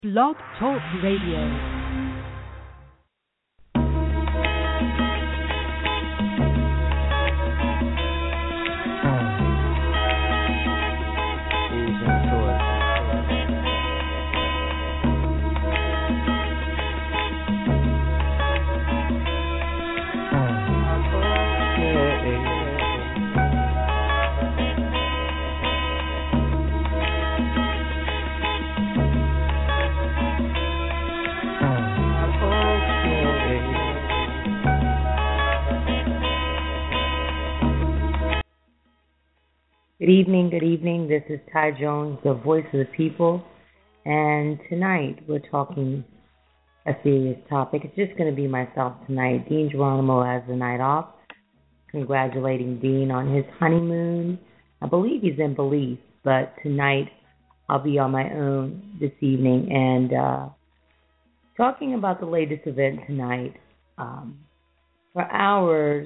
Blog Talk Radio. Good evening. This is Ty Jones, the voice of the people, and tonight we're talking a serious topic. It's just going to be myself tonight. Dean Geronimo has the night off. Congratulating Dean on his honeymoon. I believe he's in Belize, but tonight I'll be on my own this evening and talking about the latest event tonight. For hours,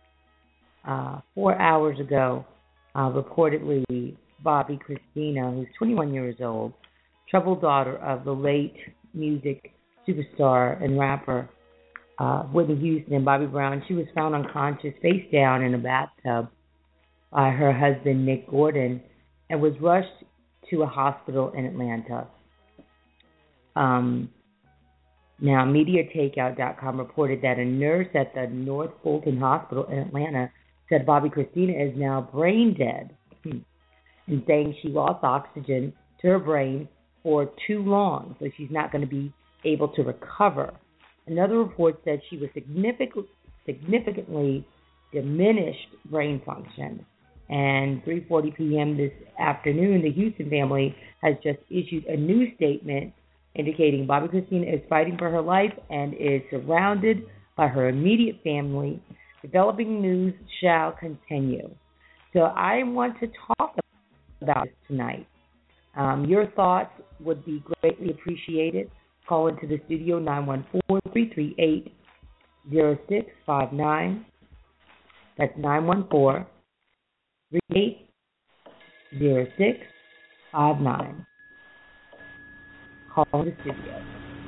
4 hours ago, reportedly, Bobbi Kristina, who's 21 years old, troubled daughter of the late music superstar and rapper Whitney Houston and Bobby Brown, she was found unconscious, face down in a bathtub by her husband, Nick Gordon, and was rushed to a hospital in Atlanta. Now, MediaTakeout.com reported that a nurse at the North Fulton Hospital in Atlanta said Bobbi Kristina is now brain dead, and saying she lost oxygen to her brain for too long, so she's not going to be able to recover. Another report said she was significantly diminished brain function. And 3:40 p.m. this afternoon, the Houston family has just issued a new statement indicating Bobbi Kristina is fighting for her life and is surrounded by her immediate family. Developing news shall continue. So I want to talk about this tonight. Your thoughts would be greatly appreciated. Call into the studio 914-338-0659. That's 914-338-0659. Call in the studio.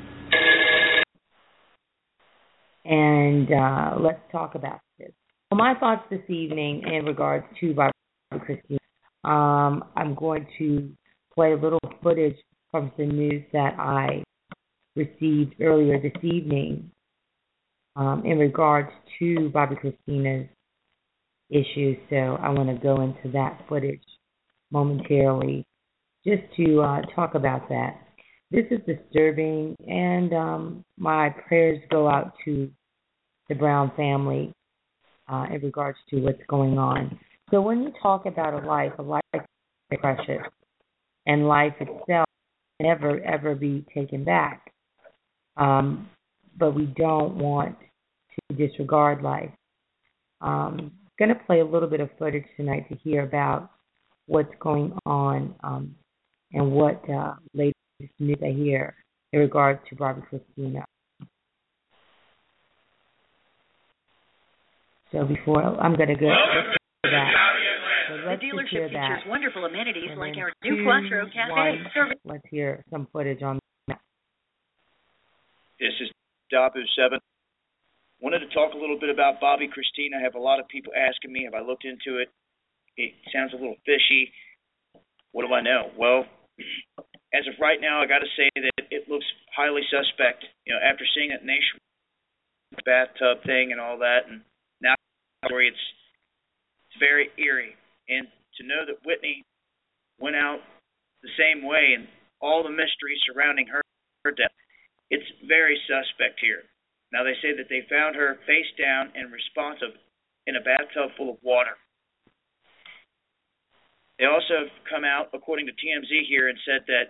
And let's talk about this. Well, my thoughts this evening in regards to Bobbi Kristina, I'm going to play a little footage from some news that I received earlier this evening in regards to Bobbi Kristina's issues. So I want to go into that footage momentarily just to talk about that. This is disturbing, and my prayers go out to the Brown family in regards to what's going on. So when you talk about a life is precious, and life itself can never, ever be taken back. But we don't want to disregard life. I'm going to play a little bit of footage tonight to hear about what's going on and what latest news I hear in regards to Bobbi Kristina. So before I'm going to go to that. So the dealership features wonderful amenities like our new Quattro Cafe service. Let's hear some footage on that. This is Dabu7. Wanted to talk a little bit about Bobbi Kristina. I have a lot of people asking me, have I looked into it? It sounds a little fishy. What do I know? Well, as of right now, I got to say that it looks highly suspect. You know, after seeing that nation bathtub thing and all that, and now it's very eerie. And to know that Whitney went out the same way and all the mystery surrounding her death, it's very suspect here. Now, they say that they found her face down and responsive in a bathtub full of water. They also have come out, according to TMZ here, and said that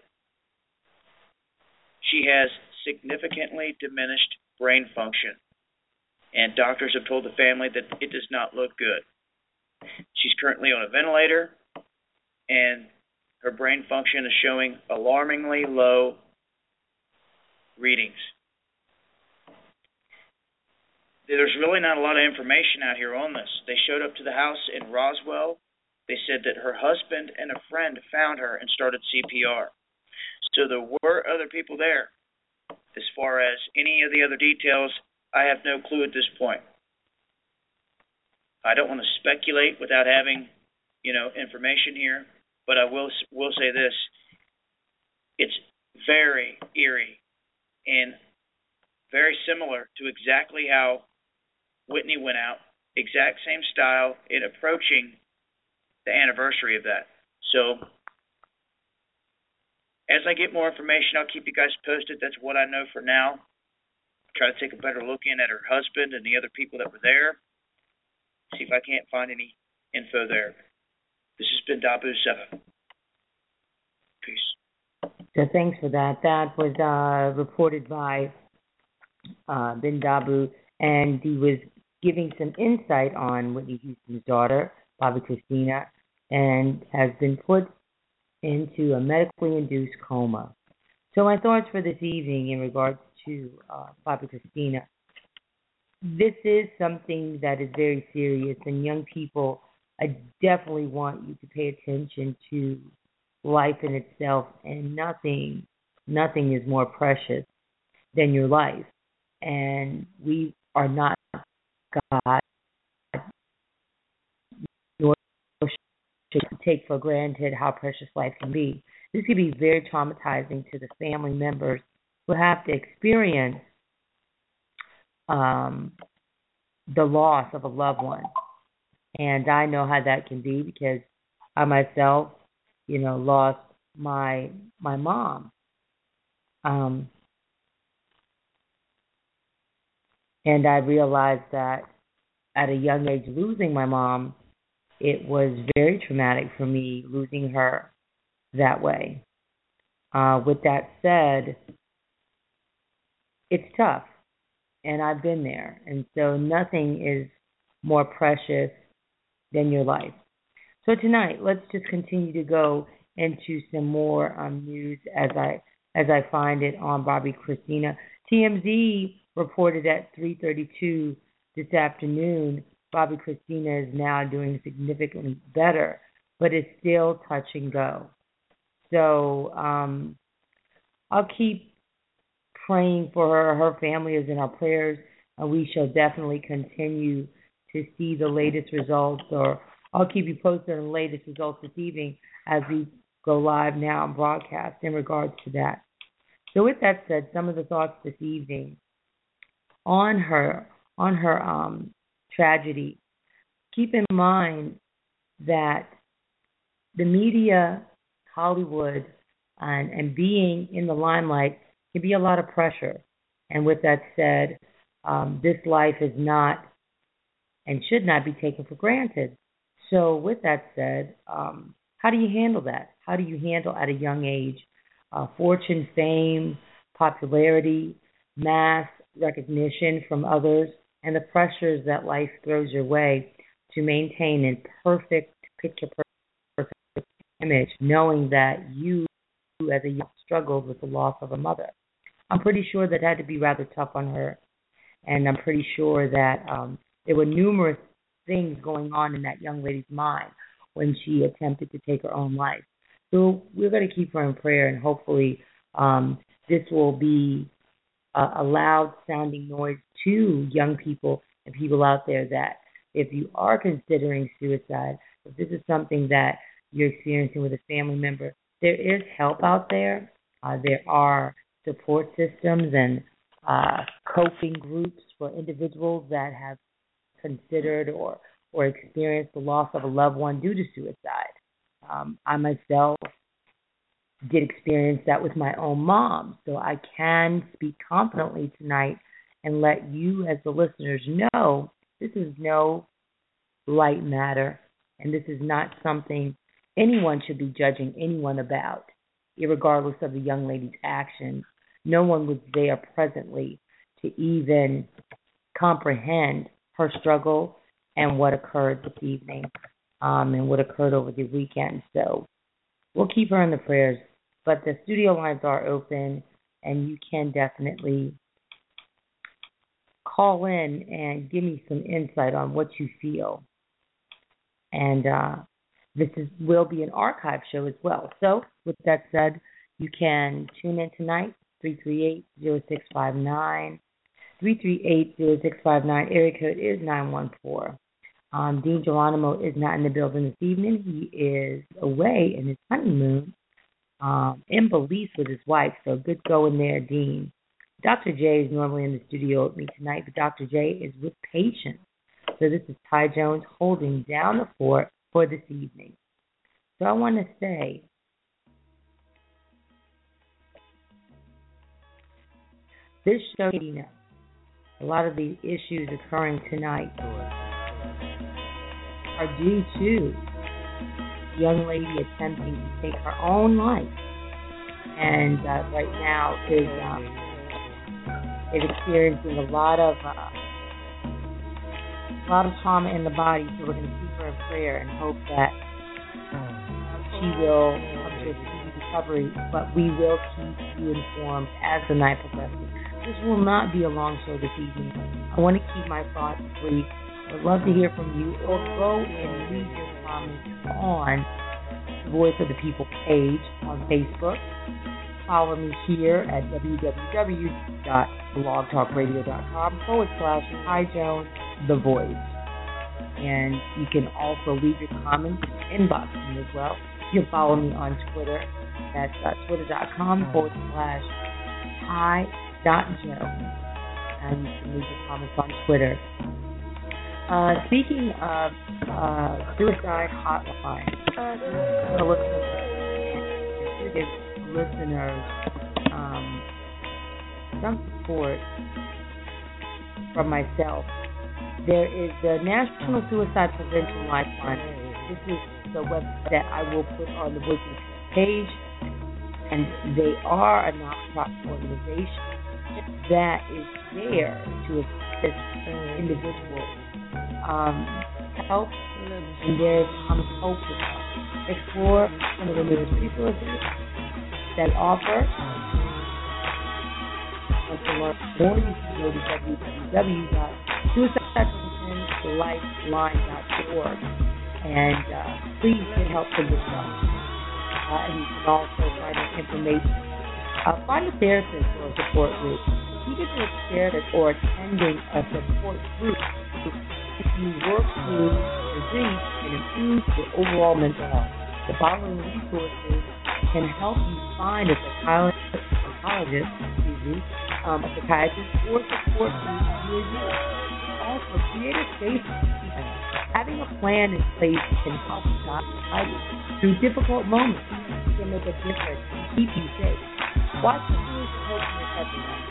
she has significantly diminished brain function. And doctors have told the family that it does not look good. She's currently on a ventilator, and her brain function is showing alarmingly low readings. There's really not a lot of information out here on this. They showed up to the house in Roswell. They said that her husband and a friend found her and started CPR. So there were other people there. As far as any of the other details, I have no clue at this point. I don't want to speculate without having, information here, but I will say this: it's very eerie and very similar to exactly how Whitney went out. Exact same style in approaching the anniversary of that. So, as I get more information, I'll keep you guys posted. That's what I know for now. Try to take a better look in at her husband and the other people that were there. See if I can't find any info there. This has been Dabu7. Peace. So thanks for that. That was reported by Ben Dabu, and he was giving some insight on Whitney Houston's daughter, Bobbi Kristina, and has been put into a medically induced coma. So my thoughts for this evening in regards to Bobbi Kristina: this is something that is very serious, and young people, I definitely want you to pay attention to life in itself, and nothing is more precious than your life. And we are not God, nor should take for granted how precious life can be. This can be very traumatizing to the family members who have to experience the loss of a loved one. And I know how that can be because I myself, lost my mom. And I realized that at a young age, losing my mom, it was very traumatic for me, losing her that way. With that said, it's tough, and I've been there. And so nothing is more precious than your life. So tonight, let's just continue to go into some more news as I find it on Bobbi Kristina. TMZ reported at 3:32 this afternoon, Bobbi Kristina is now doing significantly better, but it's still touch and go. So I'll keep praying for her. Her family is in our prayers, and we shall definitely continue to see the latest results, or I'll keep you posted on the latest results this evening as we go live now and broadcast in regards to that. So with that said, some of the thoughts this evening on her tragedy. Keep in mind that the media, Hollywood, and being in the limelight can be a lot of pressure. And with that said, this life is not and should not be taken for granted. So with that said, how do you handle that? How do you handle at a young age fortune, fame, popularity, mass recognition from others, and the pressures that life throws your way to maintain a perfect picture, perfect image, knowing that you as a young struggled with the loss of a mother? I'm pretty sure that had to be rather tough on her, and I'm pretty sure that there were numerous things going on in that young lady's mind when she attempted to take her own life. So we're going to keep her in prayer, and hopefully this will be a loud-sounding noise to young people and people out there that if you are considering suicide, if this is something that you're experiencing with a family member, there is help out there. There are support systems and coping groups for individuals that have considered or experienced the loss of a loved one due to suicide. I myself did experience that with my own mom, so I can speak confidently tonight and let you as the listeners know this is no light matter, and this is not something anyone should be judging anyone about, irregardless of the young lady's actions. No one was there presently to even comprehend her struggle and what occurred this evening and what occurred over the weekend. So we'll keep her in the prayers. But the studio lines are open, and you can definitely call in and give me some insight on what you feel. And this will be an archive show as well. So with that said, You can tune in tonight, 338-0659. 338-0659. Area code is 914. Dean Geronimo is not in the building this evening. He is away in his honeymoon in Belize with his wife, so good going there, Dean. Dr. J is normally in the studio with me tonight, but Dr. J is with patients. So this is Ty Jones holding down the fort for this evening. So I want to say, this show, a lot of the issues occurring tonight are due to a young lady attempting to take her own life, and right now is experiencing a lot of trauma in the body. So we're going to keep her in prayer and hope that she will come to a speedy recovery. But we will keep you informed as the night progresses. This will not be a long show this evening. I want to keep my thoughts brief. I'd love to hear from you, or go and leave your comments on the Voice of the People page on Facebook. Follow me here at www.blogtalkradio.com/Ty Jones, The Voice. And you can also leave your comments, inbox me as well. You can follow me on Twitter. That's twitter.com/Ty.Jones. And you can leave your comments on Twitter. Speaking of suicide hotline, give listeners some support from myself. There is the National Suicide Prevention Lifeline. This is the website that I will put on the Voice of the People page, and they are a nonprofit organization that is there to assist individuals. Help, and there's hope with help. Explore some of the newest resources that offer. And to learn more, you can go to www.suicidepreventionlifeline.org and please get help for yourself. And you can also find out information. Find a therapist or a support group. Even if it's therapist or attending a support group, if you work through your grief and improve your overall mental health. The following resources can help you find a psychologist, a psychiatrist, or support group near you. Also, create a safe plan. Having a plan in place can help guide you through difficult moments. It can make a difference and keep you safe. Watch the news and hope you're touching on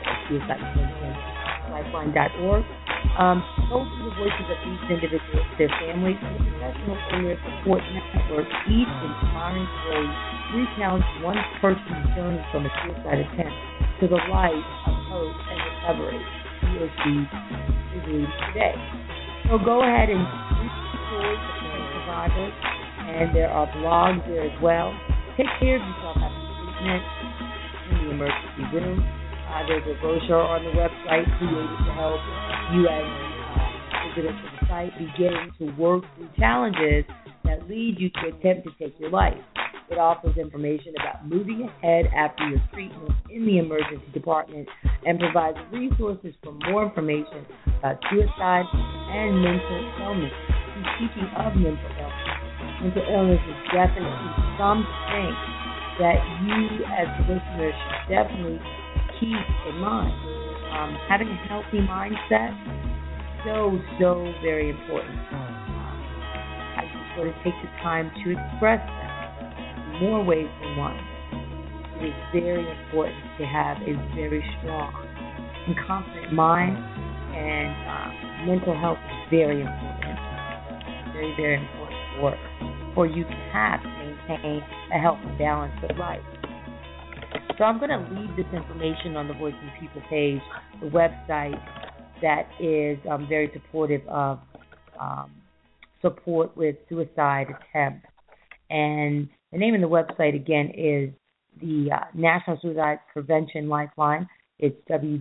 suicidepreventionlifeline.org. Go to the voices of each individual, their families, and the professionals in their support network. Each inspiring story recounts one person's journey from a suicide attempt to the life of hope and recovery he or she is leading today. So go ahead and read the stories of the survivors, and there are blogs there as well. Take care of yourself after treatment in the emergency room. There's a brochure on the website created to help you as visitors to the site beginning to work through challenges that lead you to attempt to take your life. It offers information about moving ahead after your treatment in the emergency department and provides resources for more information about suicide and mental illness. Speaking of mental illness is definitely something that you as the listener should definitely keep in mind. Having a healthy mindset, so very important. I just want to take the time to express that in more ways than one. It is very important to have a very strong and confident mind, and mental health is very important. Very, very important for you to have, maintain a healthy balance of life. So I'm going to leave this information on the Voice of the People page, the website that is very supportive of support with suicide attempts. And the name of the website, again, is the National Suicide Prevention Lifeline. It's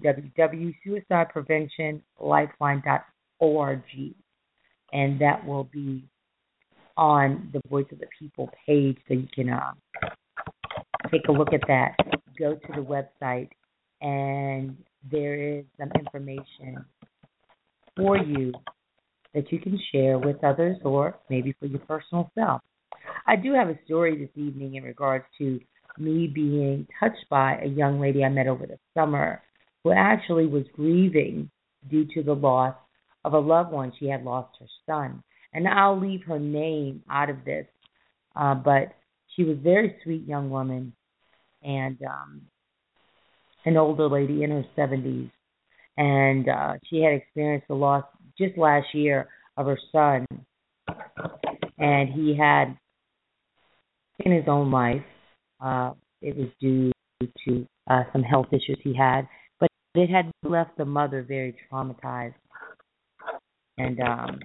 www.suicidepreventionlifeline.org. And that will be on the Voice of the People page, so you can take a look at that. Go to the website, and there is some information for you that you can share with others or maybe for your personal self. I do have a story this evening in regards to me being touched by a young lady I met over the summer who actually was grieving due to the loss of a loved one. She had lost her son. And I'll leave her name out of this, but she was a very sweet young woman and an older lady in her 70s. And she had experienced the loss just last year of her son. And he had taken his own life. It was due to some health issues he had. But it had left the mother very traumatized. And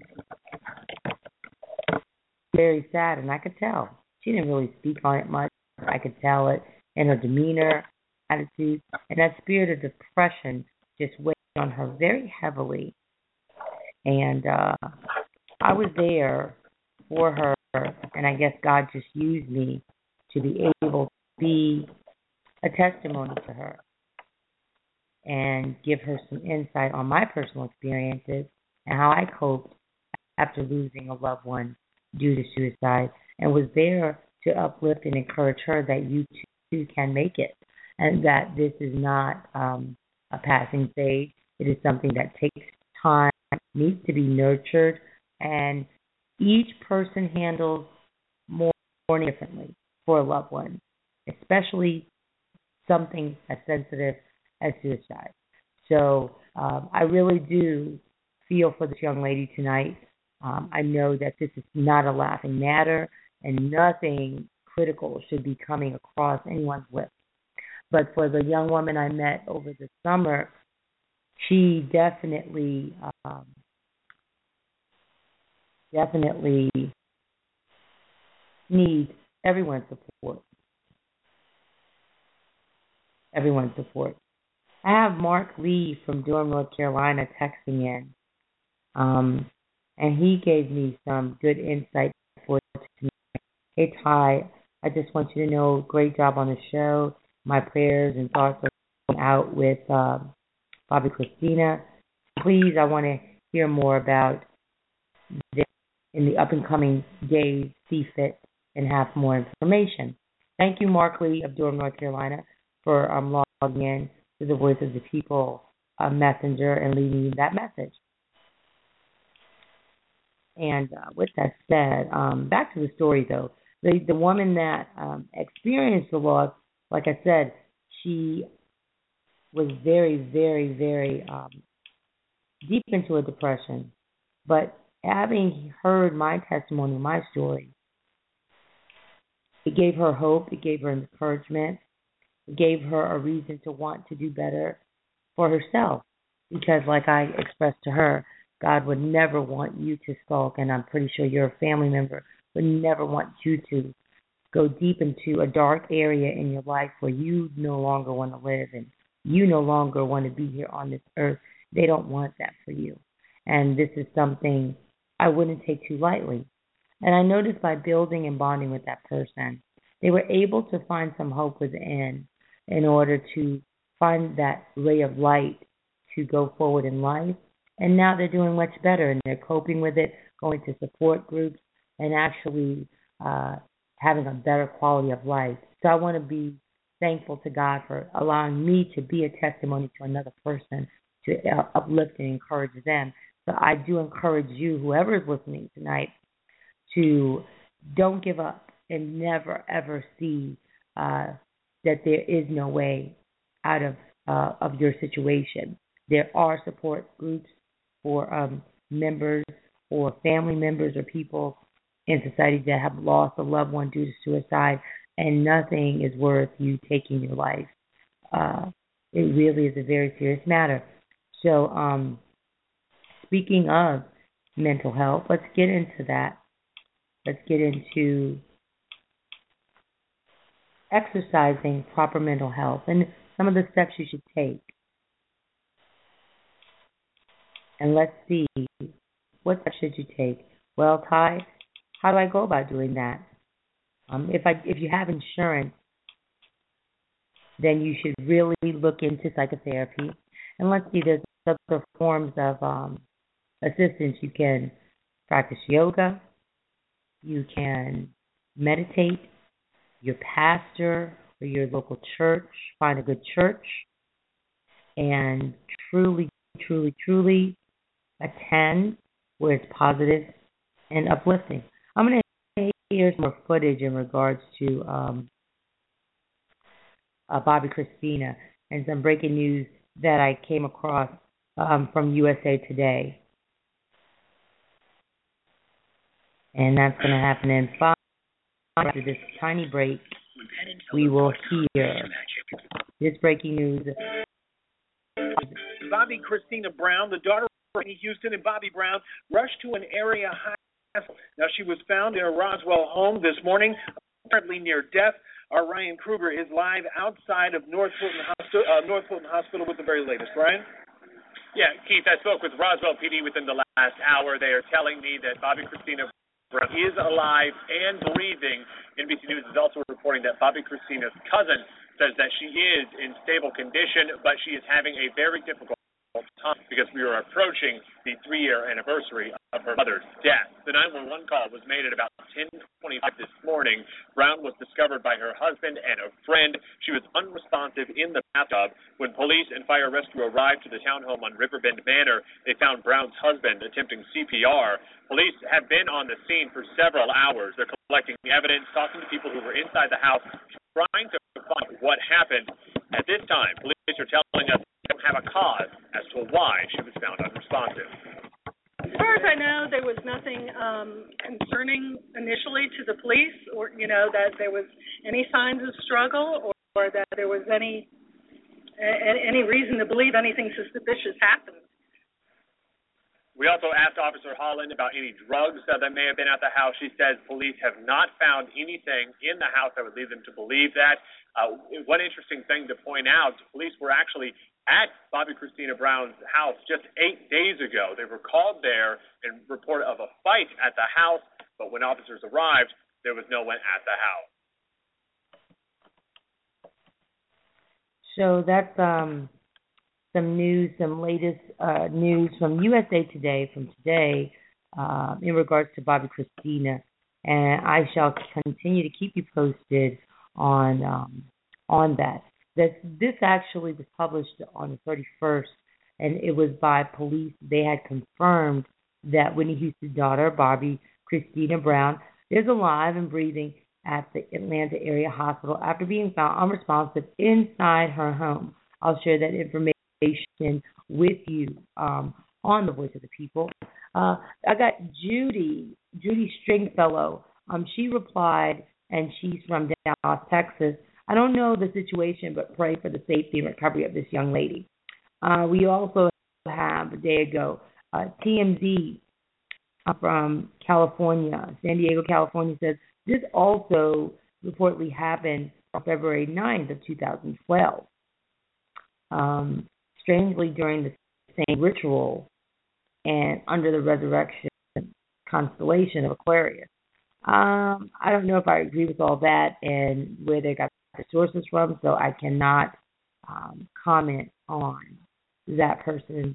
very sad, and I could tell. She didn't really speak on it much. I could tell it in her demeanor, attitude, and that spirit of depression just weighed on her very heavily. And I was there for her, and I guess God just used me to be able to be a testimony to her and give her some insight on my personal experiences and how I coped after losing a loved one due to suicide, and was there to uplift and encourage her that you too can make it, and that this is not a passing phase. It is something that takes time, needs to be nurtured, and each person handles more differently for a loved one, especially something as sensitive as suicide. So I really do feel for this young lady tonight. I know that this is not a laughing matter, and nothing critical should be coming across anyone's lips. But for the young woman I met over the summer, she definitely needs everyone's support. Everyone's support. I have Mark Lee from Durham, North Carolina, texting in. And he gave me some good insight for tonight. Hey, Ty, I just want you to know, great job on the show. My prayers and thoughts are going out with Bobby Christina. Please, I want to hear more about this in the up-and-coming days. See fit and have more information. Thank you, Mark Lee of Durham, North Carolina, for logging in to the Voice of the People messenger and leaving me that message. And with that said, back to the story, though. The woman that experienced the loss, like I said, she was very, very, very deep into a depression. But having heard my testimony, my story, it gave her hope. It gave her encouragement. It gave her a reason to want to do better for herself. Because like I expressed to her, God would never want you to sulk, and I'm pretty sure your family member would never want you to go deep into a dark area in your life where you no longer want to live and you no longer want to be here on this earth. They don't want that for you. And this is something I wouldn't take too lightly. And I noticed by building and bonding with that person, they were able to find some hope within in order to find that ray of light to go forward in life. And now they're doing much better, and they're coping with it, going to support groups, and actually having a better quality of life. So I want to be thankful to God for allowing me to be a testimony to another person, to uplift and encourage them. So I do encourage you, whoever is listening tonight, to don't give up and never, ever see that there is no way out of your situation. There are support groups for members or family members or people in society that have lost a loved one due to suicide, and nothing is worth you taking your life. It really is a very serious matter. So speaking of mental health, let's get into that. Let's get into exercising proper mental health and some of the steps you should take. And let's see, what steps should you take? Well, Ty, how do I go about doing that? If you have insurance, then you should really look into psychotherapy. And let's see, there's other forms of assistance. You can practice yoga. You can meditate. Your pastor or your local church, find a good church, and truly, truly, truly attend where it's positive and uplifting. I'm going to hear some more footage in regards to Bobbi Kristina and some breaking news that I came across from USA Today. And that's going to happen in 5 after this tiny break. We will hear this breaking news. Bobbi Kristina Brown, the daughter of Whitney Houston and Bobby Brown, rushed to an area hospital. Now, she was found in a Roswell home this morning, apparently near death. Our Ryan Kruger is live outside of North Fulton Hospital with the very latest. Ryan? Yeah, Keith, I spoke with Roswell PD within the last hour. They are telling me that Bobbi Kristina Brown is alive and breathing. NBC News is also reporting that Bobbi Kristina's cousin says that she is in stable condition, but she is having a very difficult time because we are approaching the 3-year anniversary of her mother's death. The 911 call was made at about 10:25 this morning. Brown was discovered by her husband and a friend. She was unresponsive in the bathtub. When police and fire rescue arrived to the townhome on Riverbend Manor, they found Brown's husband attempting CPR. Police have been on the scene for several hours. They're collecting evidence, talking to people who were inside the house, trying to find what happened. At this time, police are telling us they don't have a cause as to why she was found unresponsive. As far as I know, there was nothing concerning initially to the police, or that there was any signs of struggle, or that there was any reason to believe anything suspicious happened. We also asked Officer Holland about any drugs that may have been at the house. She says police have not found anything in the house that would lead them to believe that. One interesting thing to point out, police were actually at Bobbi Kristina Brown's house just 8 days ago. They were called there and reported of a fight at the house, but when officers arrived, there was no one at the house. So that's some news, some latest news from USA Today from today in regards to Bobbi Kristina, and I shall continue to keep you posted on that. This actually was published on the 31st, and it was by police. They had confirmed that Whitney Houston's daughter, Bobbi Kristina Brown, is alive and breathing at the Atlanta area hospital after being found unresponsive inside her home. I'll share that information with you on the Voice of the People. I got Judy Stringfellow. She replied, and she's from Dallas, Texas. I don't know the situation, but pray for the safety and recovery of this young lady. We also have, a day ago, TMZ from California, San Diego, California, says this also reportedly happened on February 9th of 2012. Strangely, during the same ritual and under the resurrection constellation of Aquarius. I don't know if I agree with all that and where they got the sources from, so I cannot comment on that person's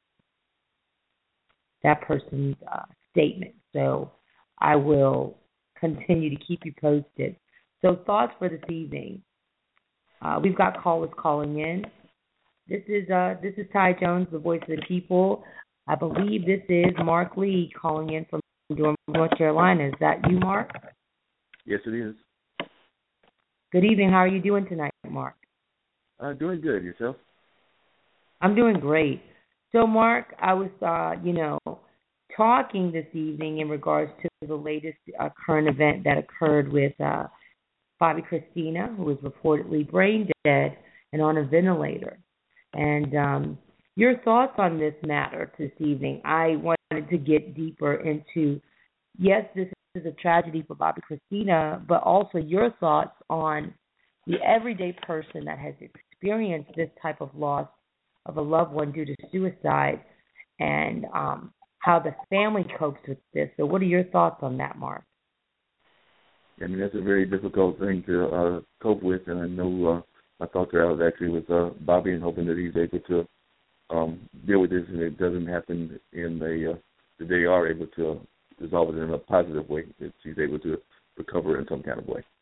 statement. So I will continue to keep you posted. So thoughts for this evening. We've got callers calling in. This is Ty Jones, the Voice of the People. I believe this is Mark Lee calling in from North Carolina. Is that you, Mark? Yes, it is. Good evening. How are you doing tonight, Mark? Doing good. Yourself? I'm doing great. So, Mark, I was, talking this evening in regards to the latest current event that occurred with Bobbi Kristina, who was reportedly brain dead and on a ventilator. And your thoughts on this matter this evening. I wanted to get deeper into, yes, this is a tragedy for Bobbi Kristina, but also your thoughts on the everyday person that has experienced this type of loss of a loved one due to suicide, and how the family copes with this. So what are your thoughts on that, Mark? I mean, that's a very difficult thing to cope with, and I know my thoughts are out actually with Bobby and hoping that he's able to deal with this and it doesn't happen in that they are able to resolve it in a positive way, that she's able to recover in some kind of way.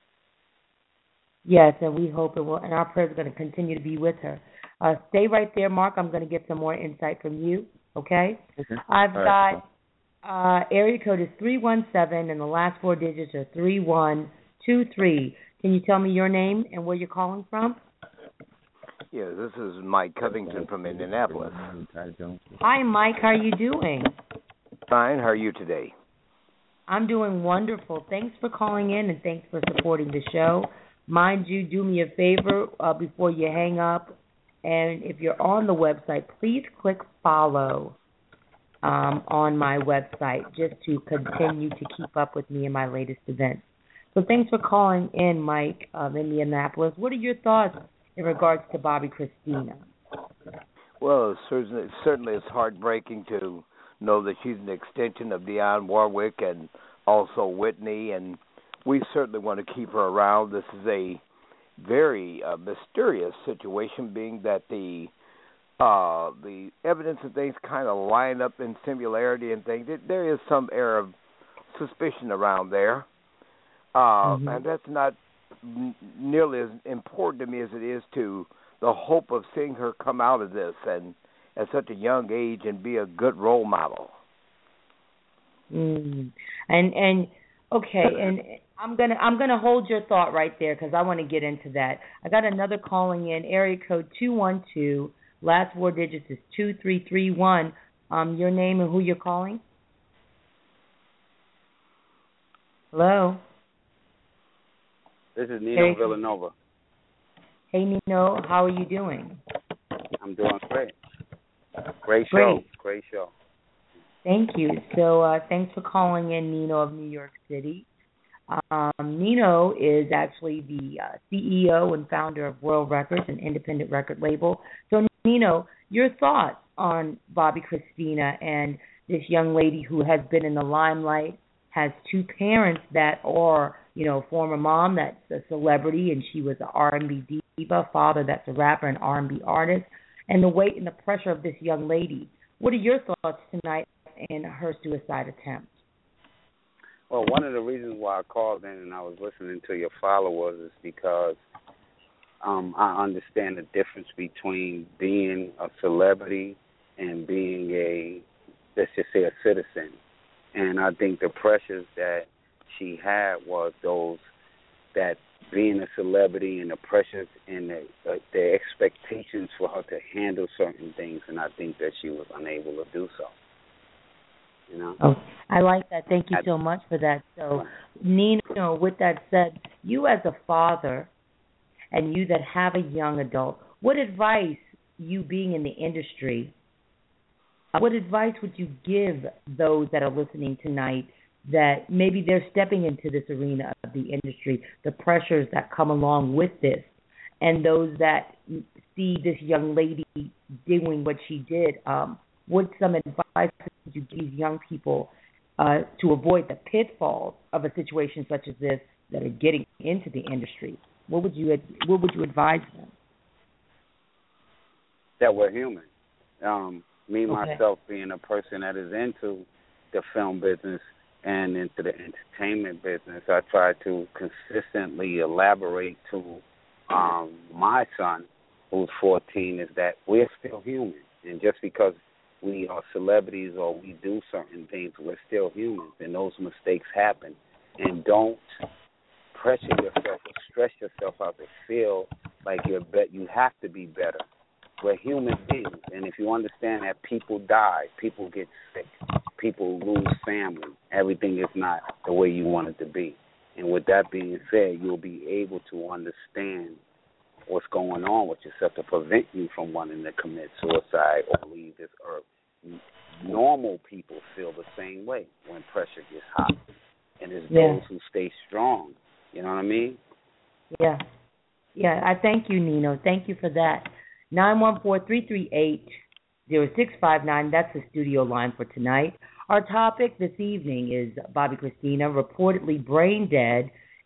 Yes, and we hope it will, and our prayers are going to continue to be with her. Stay right there, Mark. I'm going to get some more insight from you, okay? I've got area code is 317, and the last four digits are 3123. Can you tell me your name and where you're calling from? Yeah, this is Mike Covington from Indianapolis. Hi, Mike. How are you doing? Fine. How are you today? I'm doing wonderful. Thanks for calling in, and thanks for supporting the show. Mind you, do me a favor before you hang up, and if you're on the website, please click follow on my website just to continue to keep up with me and my latest events. So thanks for calling in, Mike, of Indianapolis. What are your thoughts in regards to Bobby Christina? Well, certainly it's heartbreaking to know that she's an extension of Dionne Warwick and also Whitney, and we certainly want to keep her around. This is a very mysterious situation, being that the evidence and things kind of line up in similarity and things. There is some air of suspicion around there, and that's not nearly as important to me as it is to the hope of seeing her come out of this and at such a young age and be a good role model. And okay, and I'm gonna hold your thought right there because I want to get into that. I got another calling in, area code 212, last four digits is 2331. Your name and who you're calling? Hello. This is Nino Villanova. Hey Nino, how are you doing? I'm doing great. Great show. Thank you. So thanks for calling in, Nino of New York City. Nino is actually the CEO and founder of World Records, an independent record label. So, Nino, your thoughts on Bobby Christina and this young lady who has been in the limelight, has two parents that are, former mom that's a celebrity and she was an R&B diva, father that's a rapper and R&B artist, and the weight and the pressure of this young lady. What are your thoughts tonight in her suicide attempt? Well, one of the reasons why I called in and I was listening to your followers is because I understand the difference between being a celebrity and being let's just say, a citizen. And I think the pressures that she had was those that being a celebrity and the pressures and the expectations for her to handle certain things, and I think that she was unable to do so. Oh, I like that. Thank you so much for that. So, Nino, with that said, you as a father and you that have a young adult, what advice, you being in the industry, what advice would you give those that are listening tonight that maybe they're stepping into this arena of the industry, the pressures that come along with this, and those that see this young lady doing what she did? What some advice would you give young people to avoid the pitfalls of a situation such as this that are getting into the industry? What would you advise them? That we're human. Myself, being a person that is into the film business and into the entertainment business, I try to consistently elaborate to my son, who's 14, is that we're still human. And just because we are celebrities or we do certain things, we're still humans, and those mistakes happen. And don't pressure yourself or stress yourself out to feel like you have to be better. We're human beings, and if you understand that people die, people get sick, people lose family, everything is not the way you want it to be. And with that being said, you'll be able to understand what's going on with yourself to prevent you from wanting to commit suicide or leave this earth. Normal people feel the same way when pressure gets hot, and it's those who stay strong. You know what I mean? Yeah. I thank you, Nino. Thank you for that. 914-338-0659. That's the studio line for tonight. Our topic this evening is Bobby Christina, reportedly brain dead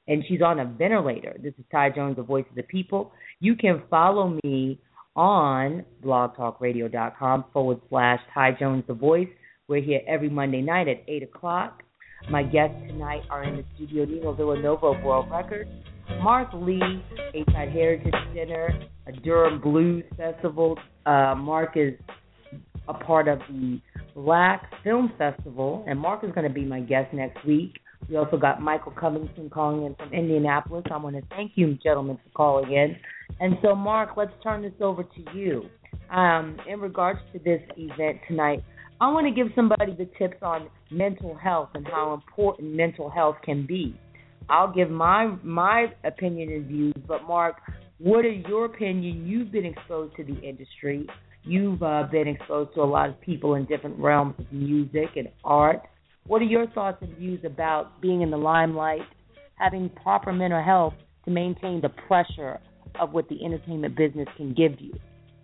and she's on a ventilator. This is Ty Jones, the voice of the people. You can follow me on blogtalkradio.com/Ty Jones, the voice. We're here every Monday night at 8 o'clock. My guests tonight are in the studio, Nino Villanova of World Records, Mark Lee, A-Side Heritage Center, a Durham Blues Festival. Mark is a part of the Black Film Festival, and Mark is going to be my guest next week. We also got Michael Covington calling in from Indianapolis. I want to thank you, gentlemen, for calling in. And so, Mark, let's turn this over to you. In regards to this event tonight, I want to give somebody the tips on mental health and how important mental health can be. I'll give my opinion and views, but Mark, what is your opinion? You've been exposed to the industry. You've been exposed to a lot of people in different realms of music and art. What are your thoughts and views about being in the limelight, having proper mental health to maintain the pressure of what the entertainment business can give you?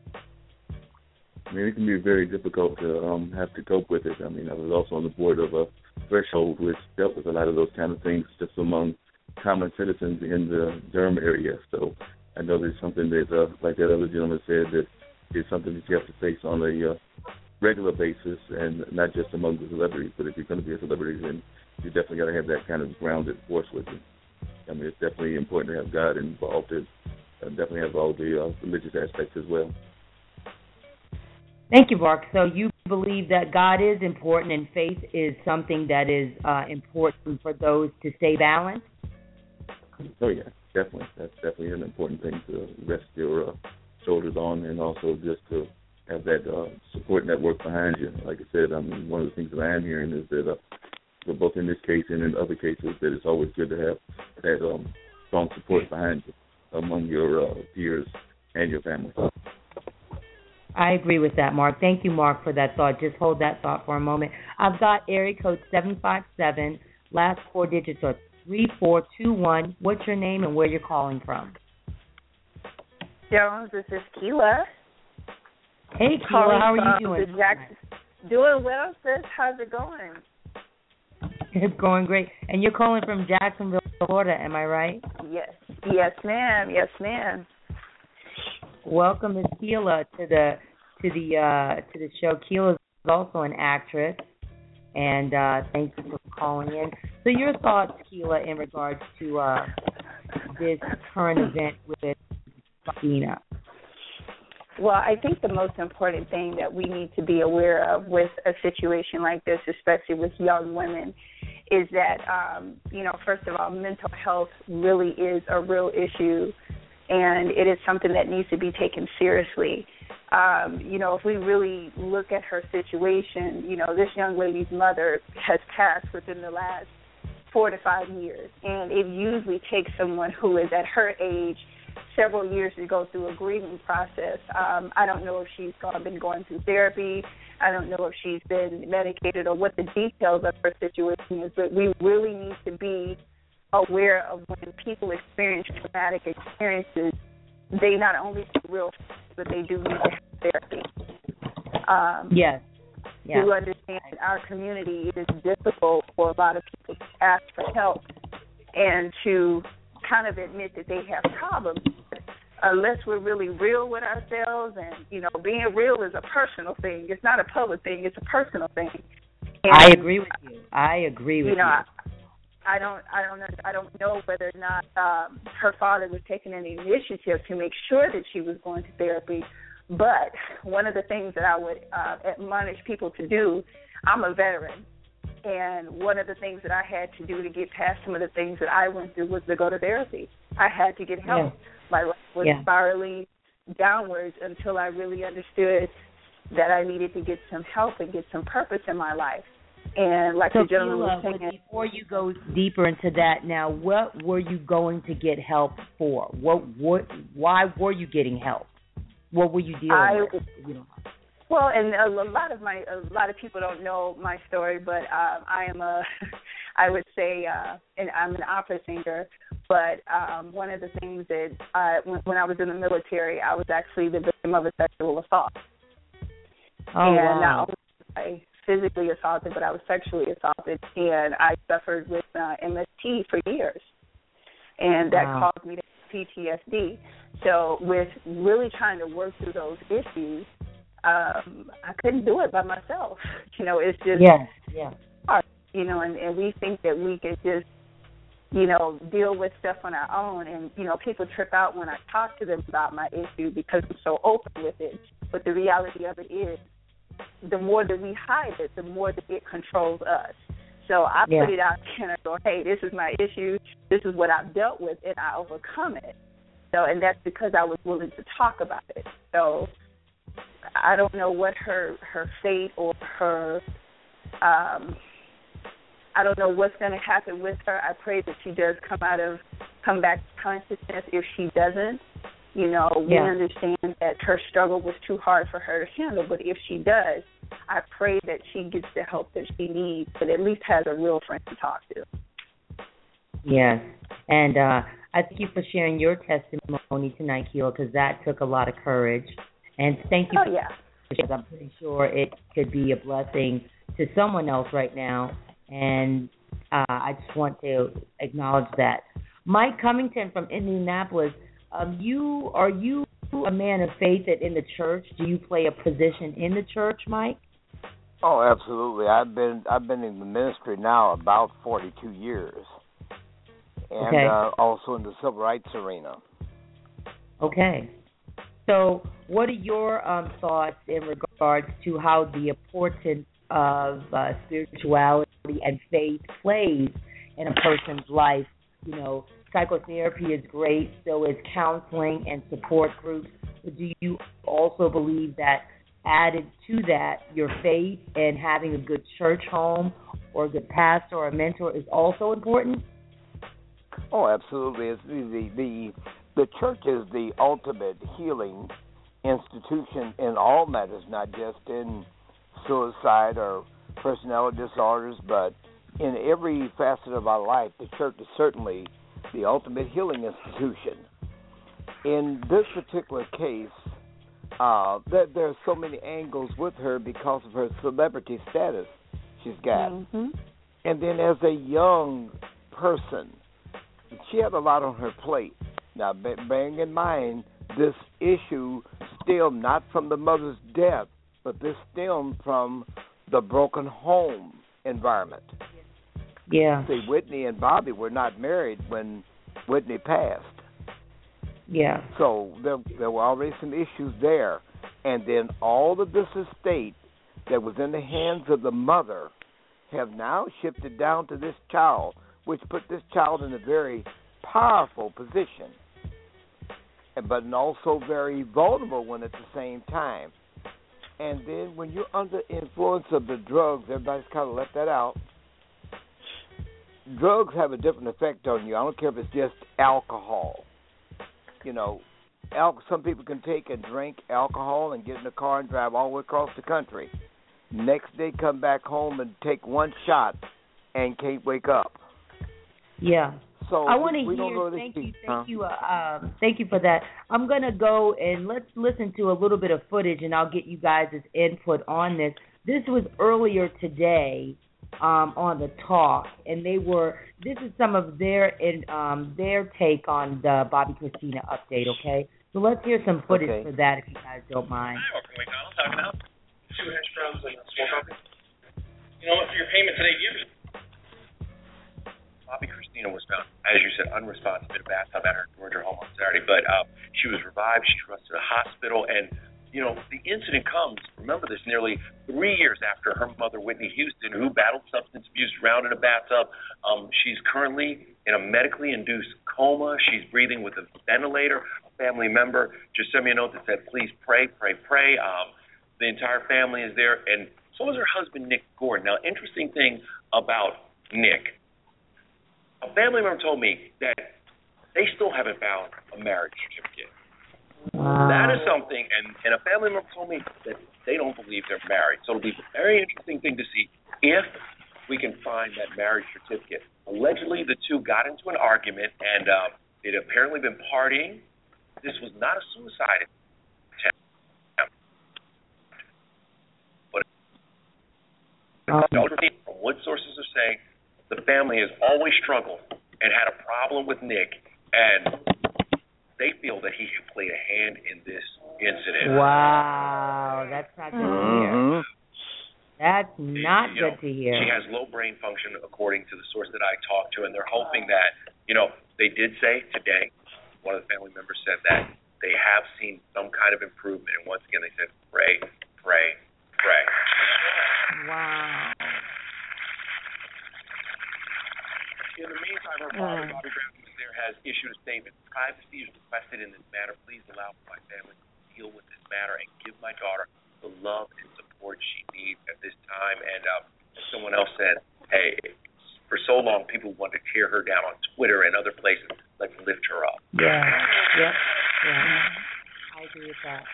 I mean, it can be very difficult to have to cope with it. I mean, I was also on the board of a Threshold, which dealt with a lot of those kind of things just among common citizens in the Durham area. So I know there's something that, like that other gentleman said, that is something that you have to face on a regular basis, and not just among the celebrities. But if you're going to be a celebrity, then you definitely got to have that kind of grounded force with you. I mean, it's definitely important to have God involved, and definitely have all the religious aspects as well. Thank you, Mark. So you believe that God is important and faith is something that is important for those to stay balanced? Oh, yeah, definitely. That's definitely an important thing to rest your shoulders on, and also just to have that support network behind you. Like I said, I mean, one of the things that I am hearing is that both in this case and in other cases, that it's always good to have that strong support behind you among your peers and your family. I agree with that, Mark. Thank you, Mark, for that thought. Just hold that thought for a moment. I've got area code 757. Last four digits are 3421. What's your name and where you're calling from? Jones, this is Keela. Hey, Keela, how are you doing? Doing well, sis. How's it going? It's going great. And you're calling from Jacksonville, Florida, am I right? Yes. Yes, ma'am. Yes, ma'am. Welcome, Ms. Keela, to the show. Keela is also an actress, and thank you for calling in. So your thoughts, Keela, in regards to this current event with Christina? Well, I think the most important thing that we need to be aware of with a situation like this, especially with young women, is that, first of all, mental health really is a real issue, and it is something that needs to be taken seriously. If we really look at her situation, this young lady's mother has passed within the last 4 to 5 years, and it usually takes someone who is at her age several years to go through a grieving process. I don't know if she's been going through therapy. I don't know if she's been medicated or what the details of her situation is, but we really need to be aware of when people experience traumatic experiences, they not only do real, but they do need to have therapy. Yes. Yeah. To understand our community, it is difficult for a lot of people to ask for help and to kind of admit that they have problems. Unless we're really real with ourselves, and being real is a personal thing. It's not a public thing. It's a personal thing. And, I agree with you. I don't know whether or not her father was taking any initiative to make sure that she was going to therapy. But one of the things that I would admonish people to do, I'm a veteran, and one of the things that I had to do to get past some of the things that I went through was to go to therapy. I had to get help. Yeah. My life was spiraling downwards until I really understood that I needed to get some help and get some purpose in my life. And like the gentleman was saying, before you go deeper into that, now what were you going to get help for? Why were you getting help? What were you dealing with? Well, and a lot of people don't know my story, but I'm an opera singer. But one of the things that when I was in the military, I was actually the victim of a sexual assault. Oh, and not only was I physically assaulted, but I was sexually assaulted, and I suffered with MST for years. and that caused me to have PTSD. So with really trying to work through those issues, I couldn't do it by myself. It's just hard, and we think that we could just, deal with stuff on our own. And, people trip out when I talk to them about my issue because I'm so open with it. But the reality of it is, the more that we hide it, the more that it controls us. So I put it out there and I go, hey, this is my issue. This is what I've dealt with, and I overcome it. So, and that's because I was willing to talk about it. So I don't know what her fate or her, I don't know what's going to happen with her. I pray that she does come back to consciousness. If she doesn't, we understand that her struggle was too hard for her to handle. But if she does, I pray that she gets the help that she needs, but at least has a real friend to talk to. Yes, and I thank you for sharing your testimony tonight, Keila, because that took a lot of courage. And thank you because I'm pretty sure it could be a blessing to someone else right now. And I just want to acknowledge that. Mike Cummington from Indianapolis, are you a man of faith in the church? Do you play a position in the church, Mike? Oh, absolutely. I've been in the ministry now about 42 years, and also in the civil rights arena. Okay. So, what are your thoughts in regards to how the importance of spirituality and faith plays in a person's life? Psychotherapy is great, so is counseling and support groups. But do you also believe that added to that, your faith and having a good church home or a good pastor or a mentor is also important? Oh, absolutely. It's the church is the ultimate healing institution in all matters, not just in suicide or personality disorders, but in every facet of our life. The church is certainly the ultimate healing institution. In this particular case, there are so many angles with her because of her celebrity status she's got. Mm-hmm. And then as a young person, she had a lot on her plate. Now, bearing in mind, this issue stemmed not from the mother's death, but this stemmed from the broken home environment. Yeah. See, Whitney and Bobby were not married when Whitney passed. Yeah. So there were already some issues there. And then all of this estate that was in the hands of the mother have now shifted down to this child, which put this child in a very powerful position, but also very vulnerable one at the same time. And then when you're under influence of the drugs, everybody's kind of left that out. Drugs have a different effect on you. I don't care if it's just alcohol. Some people can take and drink alcohol and get in the car and drive all the way across the country. Next day, come back home and take one shot and can't wake up. Yeah. So I want to hear. Thank you for that. I'm going to go and let's listen to a little bit of footage, and I'll get you guys' input on this. This was earlier today on the talk, and this is some of their take on the Bobbi Kristina update. Okay, so let's hear some footage for that, if you guys don't mind. Hi, welcome to McDonald's. How can I help? 2 hash browns and a small coffee. You know what? For your payment today, Bobbi Kristina was found, as you said, unresponsive in a bathtub at her Georgia home on Saturday. But she was revived. She was rushed to the hospital. And, the incident comes, remember this, nearly 3 years after her mother, Whitney Houston, who battled substance abuse, drowned in a bathtub. She's currently in a medically induced coma. She's breathing with a ventilator. A family member just sent me a note that said, please pray, pray, pray. The entire family is there. And so is her husband, Nick Gordon. Now, interesting thing about Nick. A family member told me that they still haven't found a marriage certificate. That is something, and a family member told me that they don't believe they're married. So it'll be a very interesting thing to see if we can find that marriage certificate. Allegedly, the two got into an argument, and they'd apparently been partying. This was not a suicide attempt. But from what sources are saying, the family has always struggled and had a problem with Nick, and they feel that he played a hand in this incident. Wow, that's not good to hear. That's not good to hear. She has low brain function, according to the source that I talked to, and they're hoping that, they did say today, one of the family members said that they have seen some kind of improvement, and once again they said, pray, pray, pray. Wow. In the meantime, her father, Bobby Brown, who was there, has issued a statement. Privacy is requested in this matter. Please allow my family to deal with this matter and give my daughter the love and support she needs at this time. And as someone else said, hey, for so long people wanted to tear her down on Twitter and other places. Let's lift her up. Yeah. I agree with that.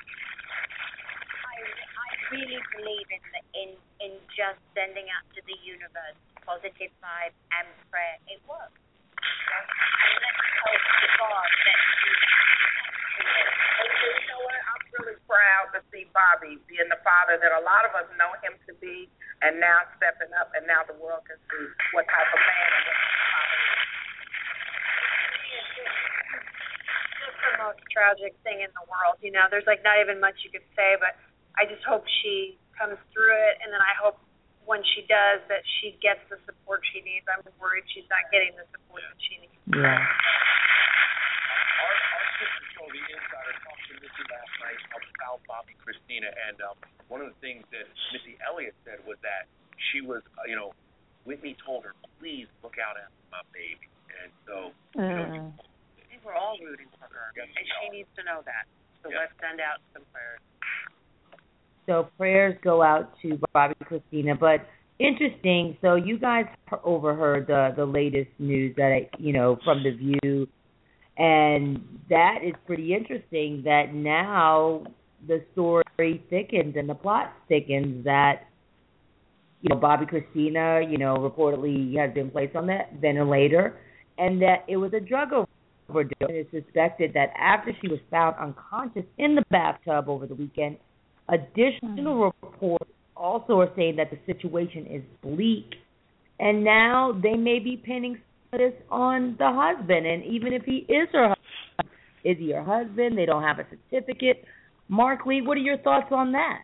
I really believe in just sending out to the universe positive vibe and prayer. It works. And let's hope to God that you know what? I'm really proud to see Bobby being the father that a lot of us know him to be, and now stepping up, and now the world can see what type of man and what type of father he is. Just the most tragic thing in the world. There's not even much you could say, but I just hope she comes through it, and then I hope when she does that she gets the support she needs. I'm worried she's not getting the support that she needs. Yeah. Our sister show, The Insider, talked to Missy last night about Bobby Christina, and one of the things that Missy Elliott said was that she was, Whitney told her, please look out after my baby. And so, I think we're all rooting for her, and she needs to know that. So let's send out some prayers. So prayers go out to Bobby Christina, but interesting. So you guys overheard the latest news that from The View, and that is pretty interesting. That now the story thickens and the plot thickens that Bobby Christina reportedly has been placed on that ventilator, and that it was a drug overdose. And it's suspected that after she was found unconscious in the bathtub over the weekend. Additional reports also are saying that the situation is bleak, and now they may be pinning this on the husband. And even if he is her husband, is he her husband? They don't have a certificate. Mark Lee, what are your thoughts on that?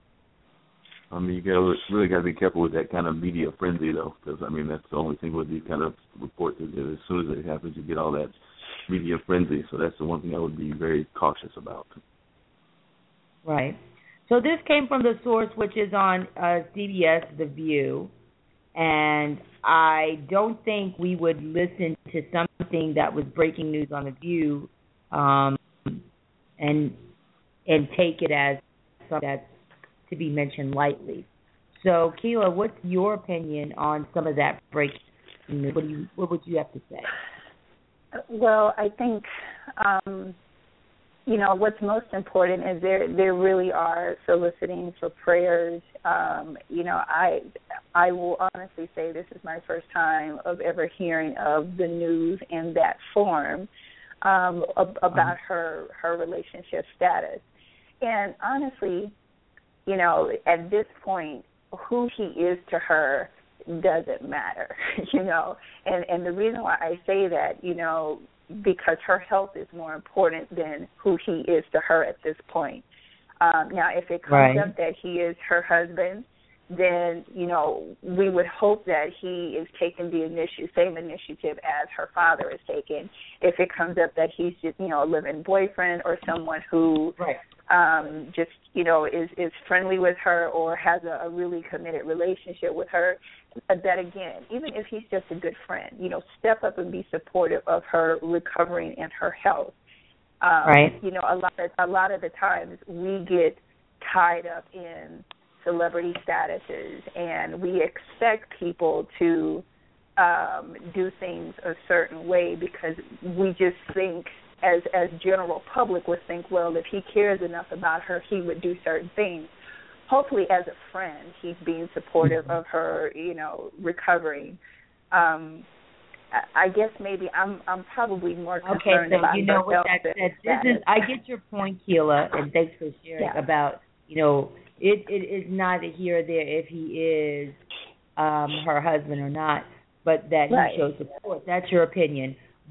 I mean, you really got to be careful with that kind of media frenzy, though, because that's the only thing with these kind of reports. As soon as it happens, you get all that media frenzy. So that's the one thing I would be very cautious about. Right. So this came from the source, which is on CBS, The View, and I don't think we would listen to something that was breaking news on The View and take it as something that's to be mentioned lightly. So, Keila, what's your opinion on some of that breaking news? What would you have to say? Well, I think what's most important is there really are soliciting for prayers. I will honestly say this is my first time of ever hearing of the news in that form about her relationship status. And honestly, at this point, who he is to her doesn't matter, And the reason why I say that, because her health is more important than who he is to her at this point. Now, if it comes up that he is her husband, then, we would hope that he is taking the same initiative as her father is taking. If it comes up that he's just, a living boyfriend or someone who just, is friendly with her or has a really committed relationship with her, that again, even if he's just a good friend, step up and be supportive of her recovering and her health. A lot of the times we get tied up in celebrity statuses, and we expect people to do things a certain way because we just think, as general public would think, well, if he cares enough about her, he would do certain things. Hopefully, as a friend, he's being supportive of her, recovering. I guess maybe I'm probably more concerned about her what that said. I get your point, Keila, and thanks for sharing about, it is neither here or there if he is her husband or not, but that he shows support. That's your opinion.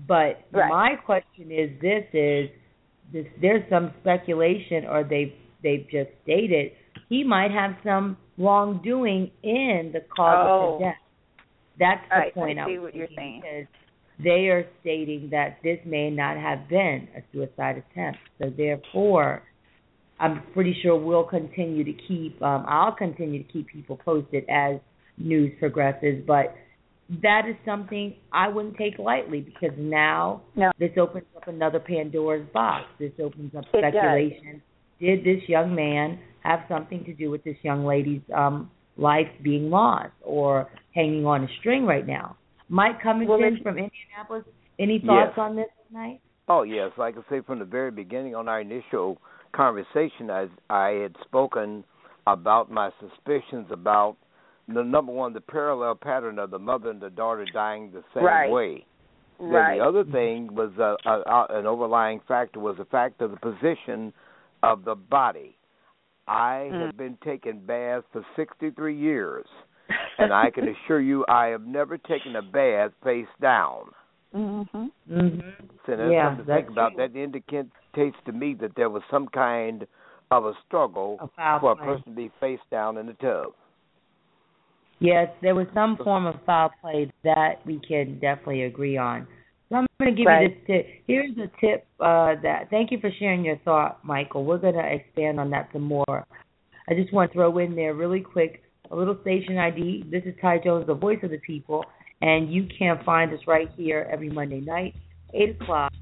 But my question is there's some speculation, or they've just stated he might have some wrongdoing in the cause of his death. That's the point I see what you're saying. Because they are stating that this may not have been a suicide attempt. So therefore, I'm pretty sure I'll continue to keep people posted as news progresses. But that is something I wouldn't take lightly, because now this opens up another Pandora's box. This opens up speculation. Did this young man have something to do with this young lady's life being lost or hanging on a string right now? Mike Covington from Indianapolis, any thoughts on this tonight? Oh, yes. Like I say, from the very beginning on our initial conversation, I had spoken about my suspicions about, number one, the parallel pattern of the mother and the daughter dying the same way. Then the other thing was an overlying factor was the fact of the position of the body. I have been taking baths for 63 years, and I can assure you I have never taken a bath face down. So there's something to think about. That indicates to me that there was some kind of a struggle for a person to be face down in the tub. Yes, there was some form of foul play that we can definitely agree on. So I'm going to give you this tip. Here's a tip thank you for sharing your thought, Michael. We're going to expand on that some more. I just want to throw in there really quick a little station ID. This is Ty Jones, the voice of the people, and you can find us right here every Monday night, 8 o'clock,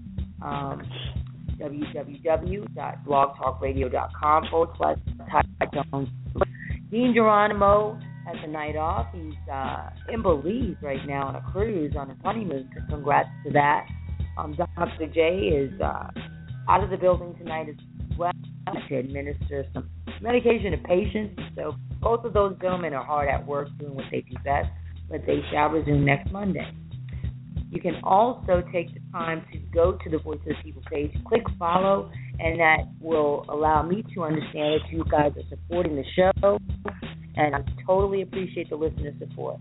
www.blogtalkradio.com/Ty Jones. Dean Geronimo has a night off. He's in Belize right now on a cruise, on his honeymoon. So congrats to that. Dr. J is out of the building tonight as well to administer some medication to patients. So both of those gentlemen are hard at work doing what they do best, but they shall resume next Monday. You can also take the time to go to the Voice of the People page, click follow, and that will allow me to understand that you guys are supporting the show, and I totally appreciate the listener support.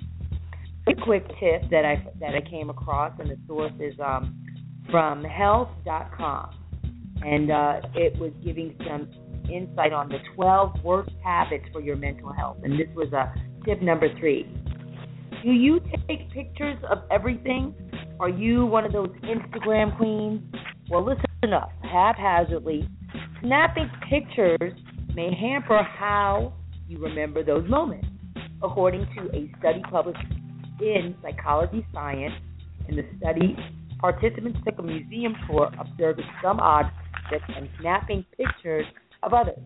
A quick tip that I came across, and the source is from health.com, and it was giving some insight on the 12 worst habits for your mental health, and this was tip number 3. Do you take pictures of everything? Are you one of those Instagram queens? Well, listen up. Haphazardly, snapping pictures may hamper how you remember those moments. According to a study published in Psychology Science, in the study, participants took a museum tour observing some objects and snapping pictures of others.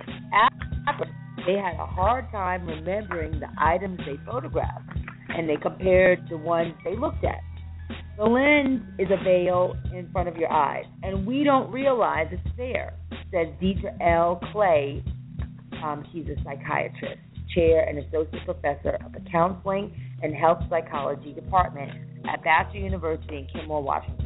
After, they had a hard time remembering the items they photographed, and they compared the ones they looked at. The lens is a veil in front of your eyes, and we don't realize it's there, says Deidre L. Clay. She's a psychiatrist, chair and associate professor of the Counseling and Health Psychology Department at Vassar University in Kenmore, Washington.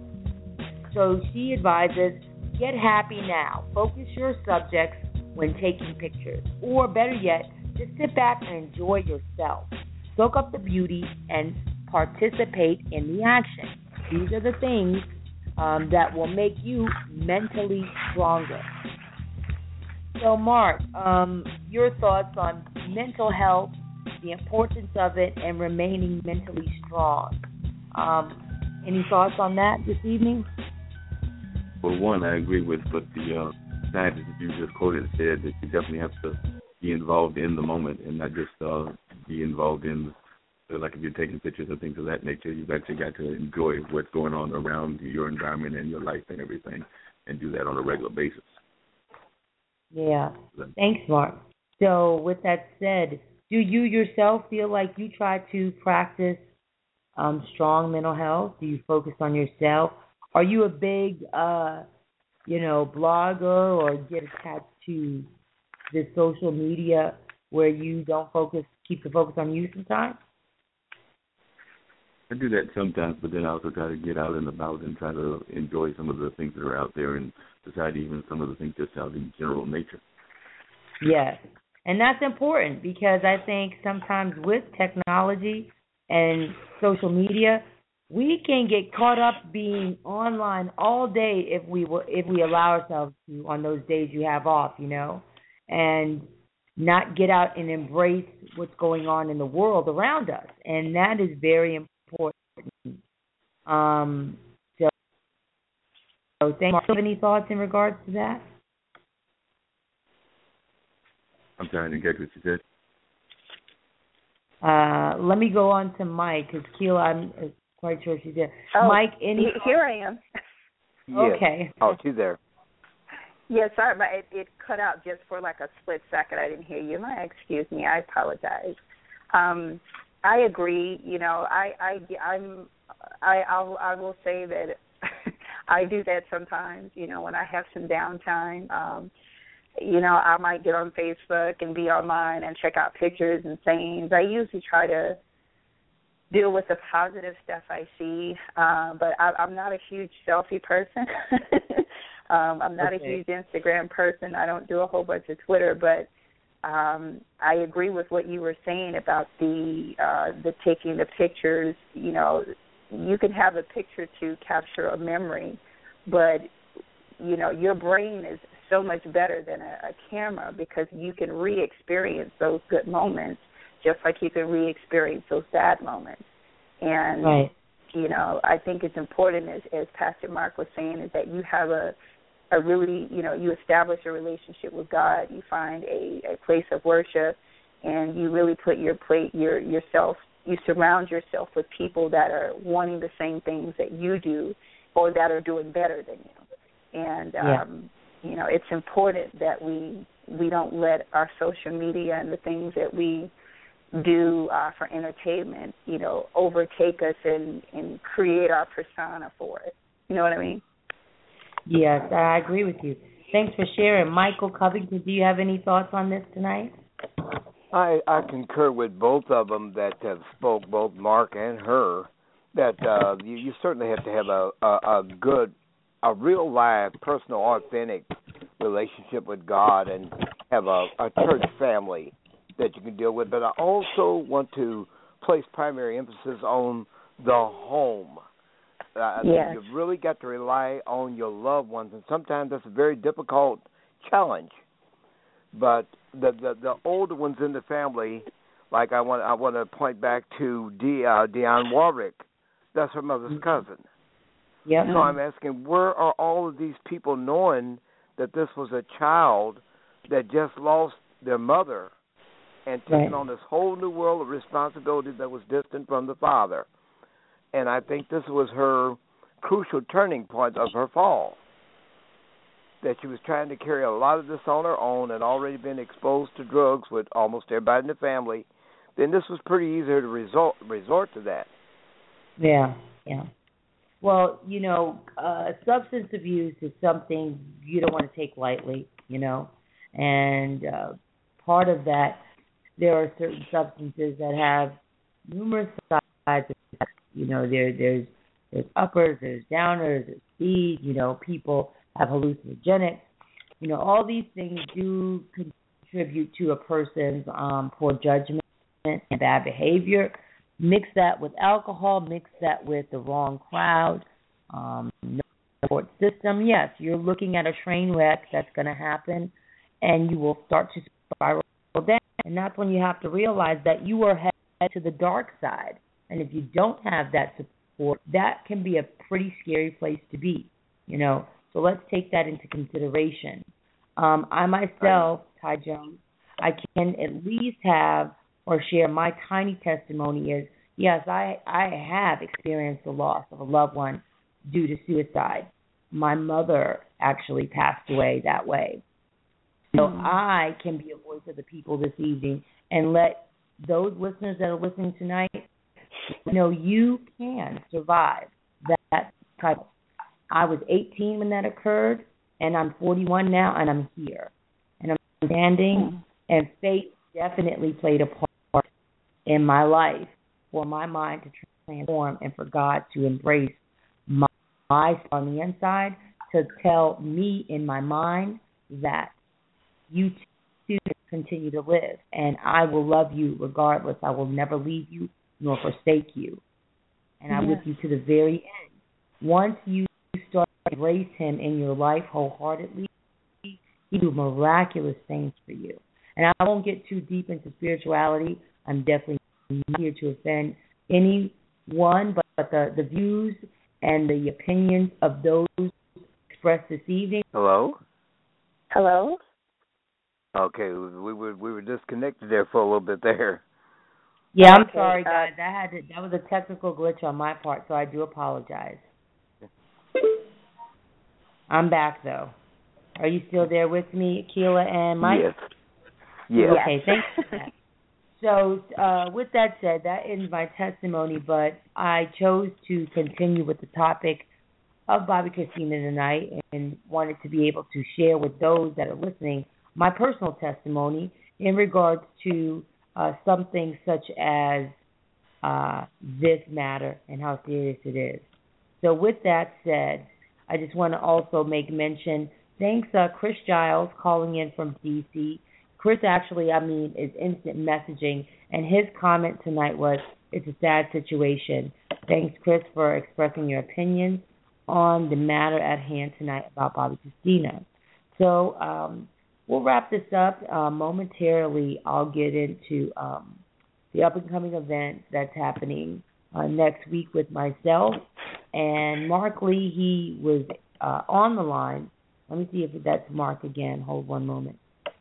So she advises, get happy now. Focus your subjects when taking pictures. Or better yet, just sit back and enjoy yourself. Soak up the beauty and participate in the action. These are the things that will make you mentally stronger. So, Mark, your thoughts on mental health, the importance of it, and remaining mentally strong. Any thoughts on that this evening? Well, one, I agree with what the scientist that you just quoted said, that you definitely have to be involved in the moment and not just be involved in, like if you're taking pictures and things of that nature, you've actually got to enjoy what's going on around your environment and your life and everything, and do that on a regular basis. Yeah. Thanks, Mark. So with that said, do you yourself feel like you try to practice strong mental health? Do you focus on yourself? Are you a big, blogger, or get attached to the social media where you don't keep the focus on you sometimes? I do that sometimes, but then I also try to get out and about and try to enjoy some of the things that are out there, and decide even some of the things just out in general nature. Yes, and that's important, because I think sometimes with technology and social media, we can get caught up being online all day if we allow ourselves to on those days you have off, and not get out and embrace what's going on in the world around us, and that is very important. So thank you. Have any thoughts in regards to that? I'm trying to get what you said. Let me go on to Mike, because Keela, I'm quite sure she's there. Oh, Mike, any... Here I am. Yes. Okay. Oh, she's there. Yeah, sorry, but it cut out just for like a split second. I didn't hear you. Excuse me. I apologize. I agree. I will say that I do that sometimes. When I have some downtime, I might get on Facebook and be online and check out pictures and things. I usually try to deal with the positive stuff I see, but I'm not a huge selfie person. I'm not a huge Instagram person. I don't do a whole bunch of Twitter, but I agree with what you were saying about the taking the pictures. You can have a picture to capture a memory, but your brain is so much better than a camera, because you can re-experience those good moments just like you can re-experience those sad moments. And, right. I think it's important, as Pastor Mark was saying, is that you have a really, you establish a relationship with God. You find a place of worship, and you really put yourself, you surround yourself with people that are wanting the same things that you do, or that are doing better than you. And, it's important that we don't let our social media and the things that we do for entertainment, overtake us and create our persona for it. You know what I mean? Yes, I agree with you. Thanks for sharing. Michael Covington, do you have any thoughts on this tonight? I concur with both of them that have spoke, both Mark and her, that you certainly have to have a real live, personal, authentic relationship with God, and have a church family that you can deal with. But I also want to place primary emphasis on the home. You've really got to rely on your loved ones, and sometimes that's a very difficult challenge. But the older ones in the family, like I want to point back to Dionne Warwick. That's her mother's cousin. Yep. So I'm asking, where are all of these people knowing that this was a child that just lost their mother and taking on this whole new world of responsibility that was distant from the father? And I think this was her crucial turning point of her fall, that she was trying to carry a lot of this on her own and already been exposed to drugs with almost everybody in the family. Then this was pretty easy to resort to that. Yeah. Well, substance abuse is something you don't want to take lightly, and part of that, there are certain substances that have numerous sides. There's uppers, there's downers, there's speed. People have hallucinogenics. All these things do contribute to a person's poor judgment and bad behavior. Mix that with alcohol, mix that with the wrong crowd, no support system. Yes, you're looking at a train wreck that's going to happen, and you will start to spiral down. And that's when you have to realize that you are headed to the dark side. And if you don't have that support, that can be a pretty scary place to be, So let's take that into consideration. I myself, Ty Jones, I can at least have or share my tiny testimony is, yes, I have experienced the loss of a loved one due to suicide. My mother actually passed away that way. So I can be a voice of the people this evening and let those listeners that are listening tonight know you can survive that type. I was 18 when that occurred, and I'm 41 now, and I'm here. And I'm standing, and faith definitely played a part in my life for my mind to transform and for God to embrace my on the inside, to tell me in my mind that you too continue to live, and I will love you regardless. I will never leave you nor forsake you. and I'm with you to the very end. Once you start to embrace him in your life wholeheartedly, he do miraculous things for you. And I won't get too deep into spirituality. I'm definitely not here to offend anyone, but the views and the opinions of those expressed this evening. Hello? Hello? Okay, we were disconnected there for a little bit there. Yeah, I'm sorry, guys. That was a technical glitch on my part, so I do apologize. I'm back, though. Are you still there with me, Keela and Mike? Yes. Okay, thanks for that. So, with that said, that ends my testimony, but I chose to continue with the topic of Bobbi Kristina tonight and wanted to be able to share with those that are listening my personal testimony in regards to something such as this matter and how serious it is. So with that said, I just want to also make mention, thanks Chris Giles calling in from D.C. Chris actually, is instant messaging, and his comment tonight was, it's a sad situation. Thanks, Chris, for expressing your opinions on the matter at hand tonight about Bobbi Kristina. So we'll wrap this up momentarily. I'll get into the up-and-coming event that's happening next week with myself. And Mark Lee, he was on the line. Let me see if that's Mark again. Hold one moment.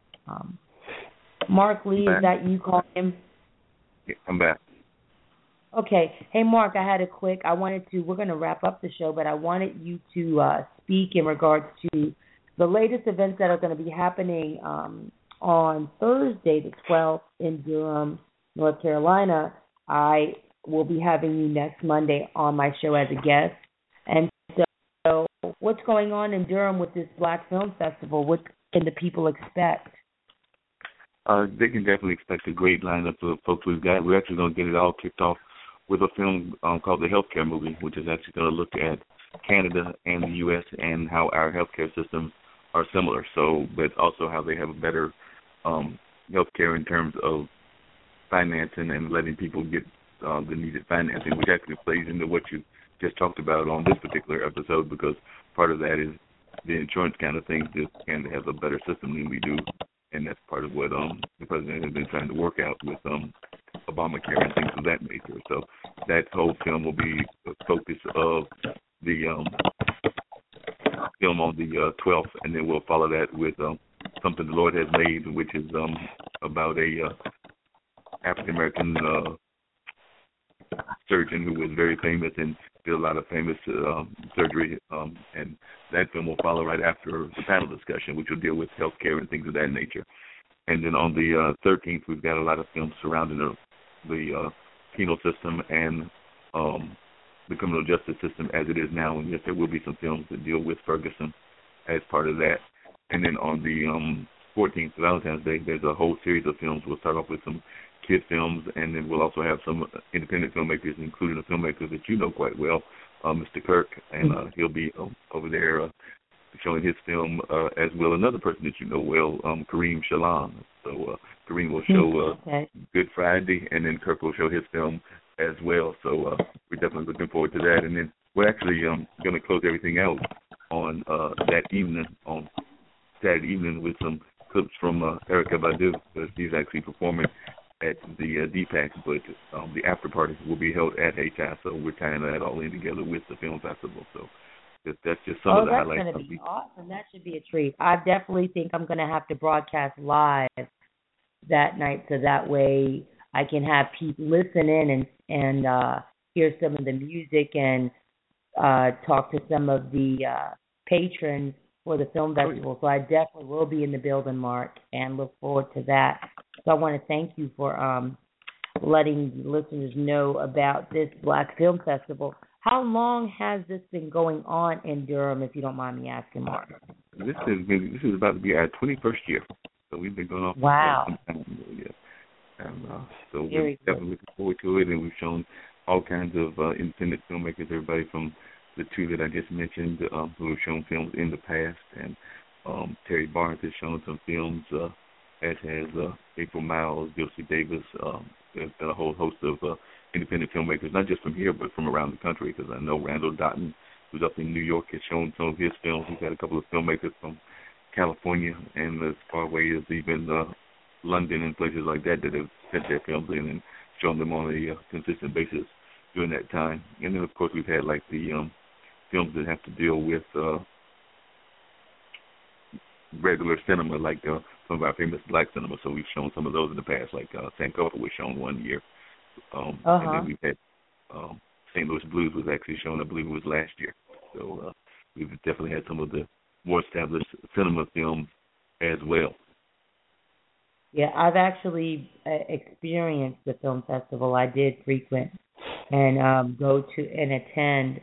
Mark Lee, is that you calling him? Yeah, I'm back. Okay. Hey, Mark, we're going to wrap up the show, but I wanted you to speak in regards to the latest events that are going to be happening on Thursday, the 12th, in Durham, North Carolina. I will be having you next Monday on my show as a guest. And so what's going on in Durham with this Black Film Festival? What can the people expect? They can definitely expect a great lineup of folks we've got. We're actually going to get it all kicked off with a film called The Healthcare Movie, which is actually going to look at Canada and the U.S. and how our healthcare systems are similar. So, but also how they have a better healthcare in terms of financing and letting people get the needed financing, which actually plays into what you just talked about on this particular episode, because part of that is the insurance kind of thing. That Canada has a better system than we do. And that's part of what the president has been trying to work out with Obamacare and things of that nature. So that whole film will be the focus of the film on the 12th, and then we'll follow that with Something the Lord Has Made, which is about a African-American surgeon who was very famous and did a lot of famous surgery, and that film will follow right after the panel discussion, which will deal with healthcare and things of that nature. And then on the 13th, we've got a lot of films surrounding the penal system and the criminal justice system as it is now. And yes, there will be some films that deal with Ferguson as part of that. And then on the 14th, Valentine's Day, there's a whole series of films. We'll start off with some kid films, and then we'll also have some independent filmmakers, including a filmmaker that you know quite well, Mr. Kirk, and he'll be over there showing his film, as well another person that you know well, Kareem Shalom. So Kareem will show Good Friday, and then Kirk will show his film as well. So we're definitely looking forward to that. And then we're actually going to close everything out on that evening, on Saturday evening, with some clips from Erykah Badu, because she's actually performing at the DPAC, but the after party will be held at HI, so we're tying that all in together with the film festival. So that's just some of the highlights. That's going to be awesome. That should be a treat. I definitely think I'm going to have to broadcast live that night, so that way I can have people listen in and hear some of the music and talk to some of the patrons for the film festival. So I definitely will be in the building, Mark, and look forward to that. So I want to thank you for letting the listeners know about this Black Film Festival. How long has this been going on in Durham, if you don't mind me asking, Mark? This is about to be our 21st year. So we've been going on for some time. Yeah. And so we're definitely looking forward to it, and we've shown all kinds of independent filmmakers, everybody from the two that I just mentioned, who have shown films in the past, and Terry Barnes has shown some films, as has April Miles, Josie Davis, there's been a whole host of independent filmmakers, not just from here, but from around the country, because I know Randall Dotton, who's up in New York, has shown some of his films. We've had a couple of filmmakers from California and as far away as even London and places like that that have sent their films in and shown them on a consistent basis during that time. And then, of course, we've had like the films that have to deal with regular cinema, like some of our famous black cinema. So we've shown some of those in the past, like Sankofa was shown one year. And then we've had St. Louis Blues was actually shown, I believe it was last year. So we've definitely had some of the more established cinema films as well. Yeah, I've actually experienced the film festival. I did frequent and go to and attend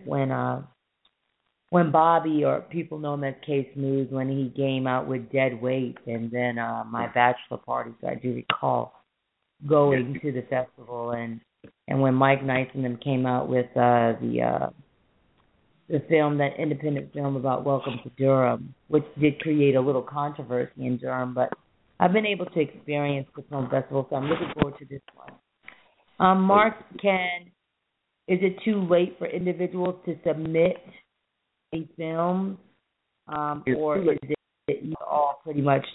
when Bobby, or people know him as Case Moves, when he came out with Dead Weight, and then my bachelor party. So I do recall going to the festival, and when Mike Nice and them came out with the film, that independent film about Welcome to Durham, which did create a little controversy in Durham, but I've been able to experience the film festival, so I'm looking forward to this one. Mark, is it too late for individuals to submit these films, or is it you all pretty much,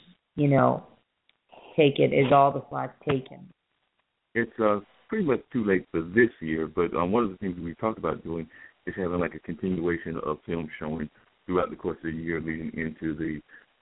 taken? Is all the slots taken? It's pretty much too late for this year, but one of the things we talked about doing is having like a continuation of film showing throughout the course of the year leading into the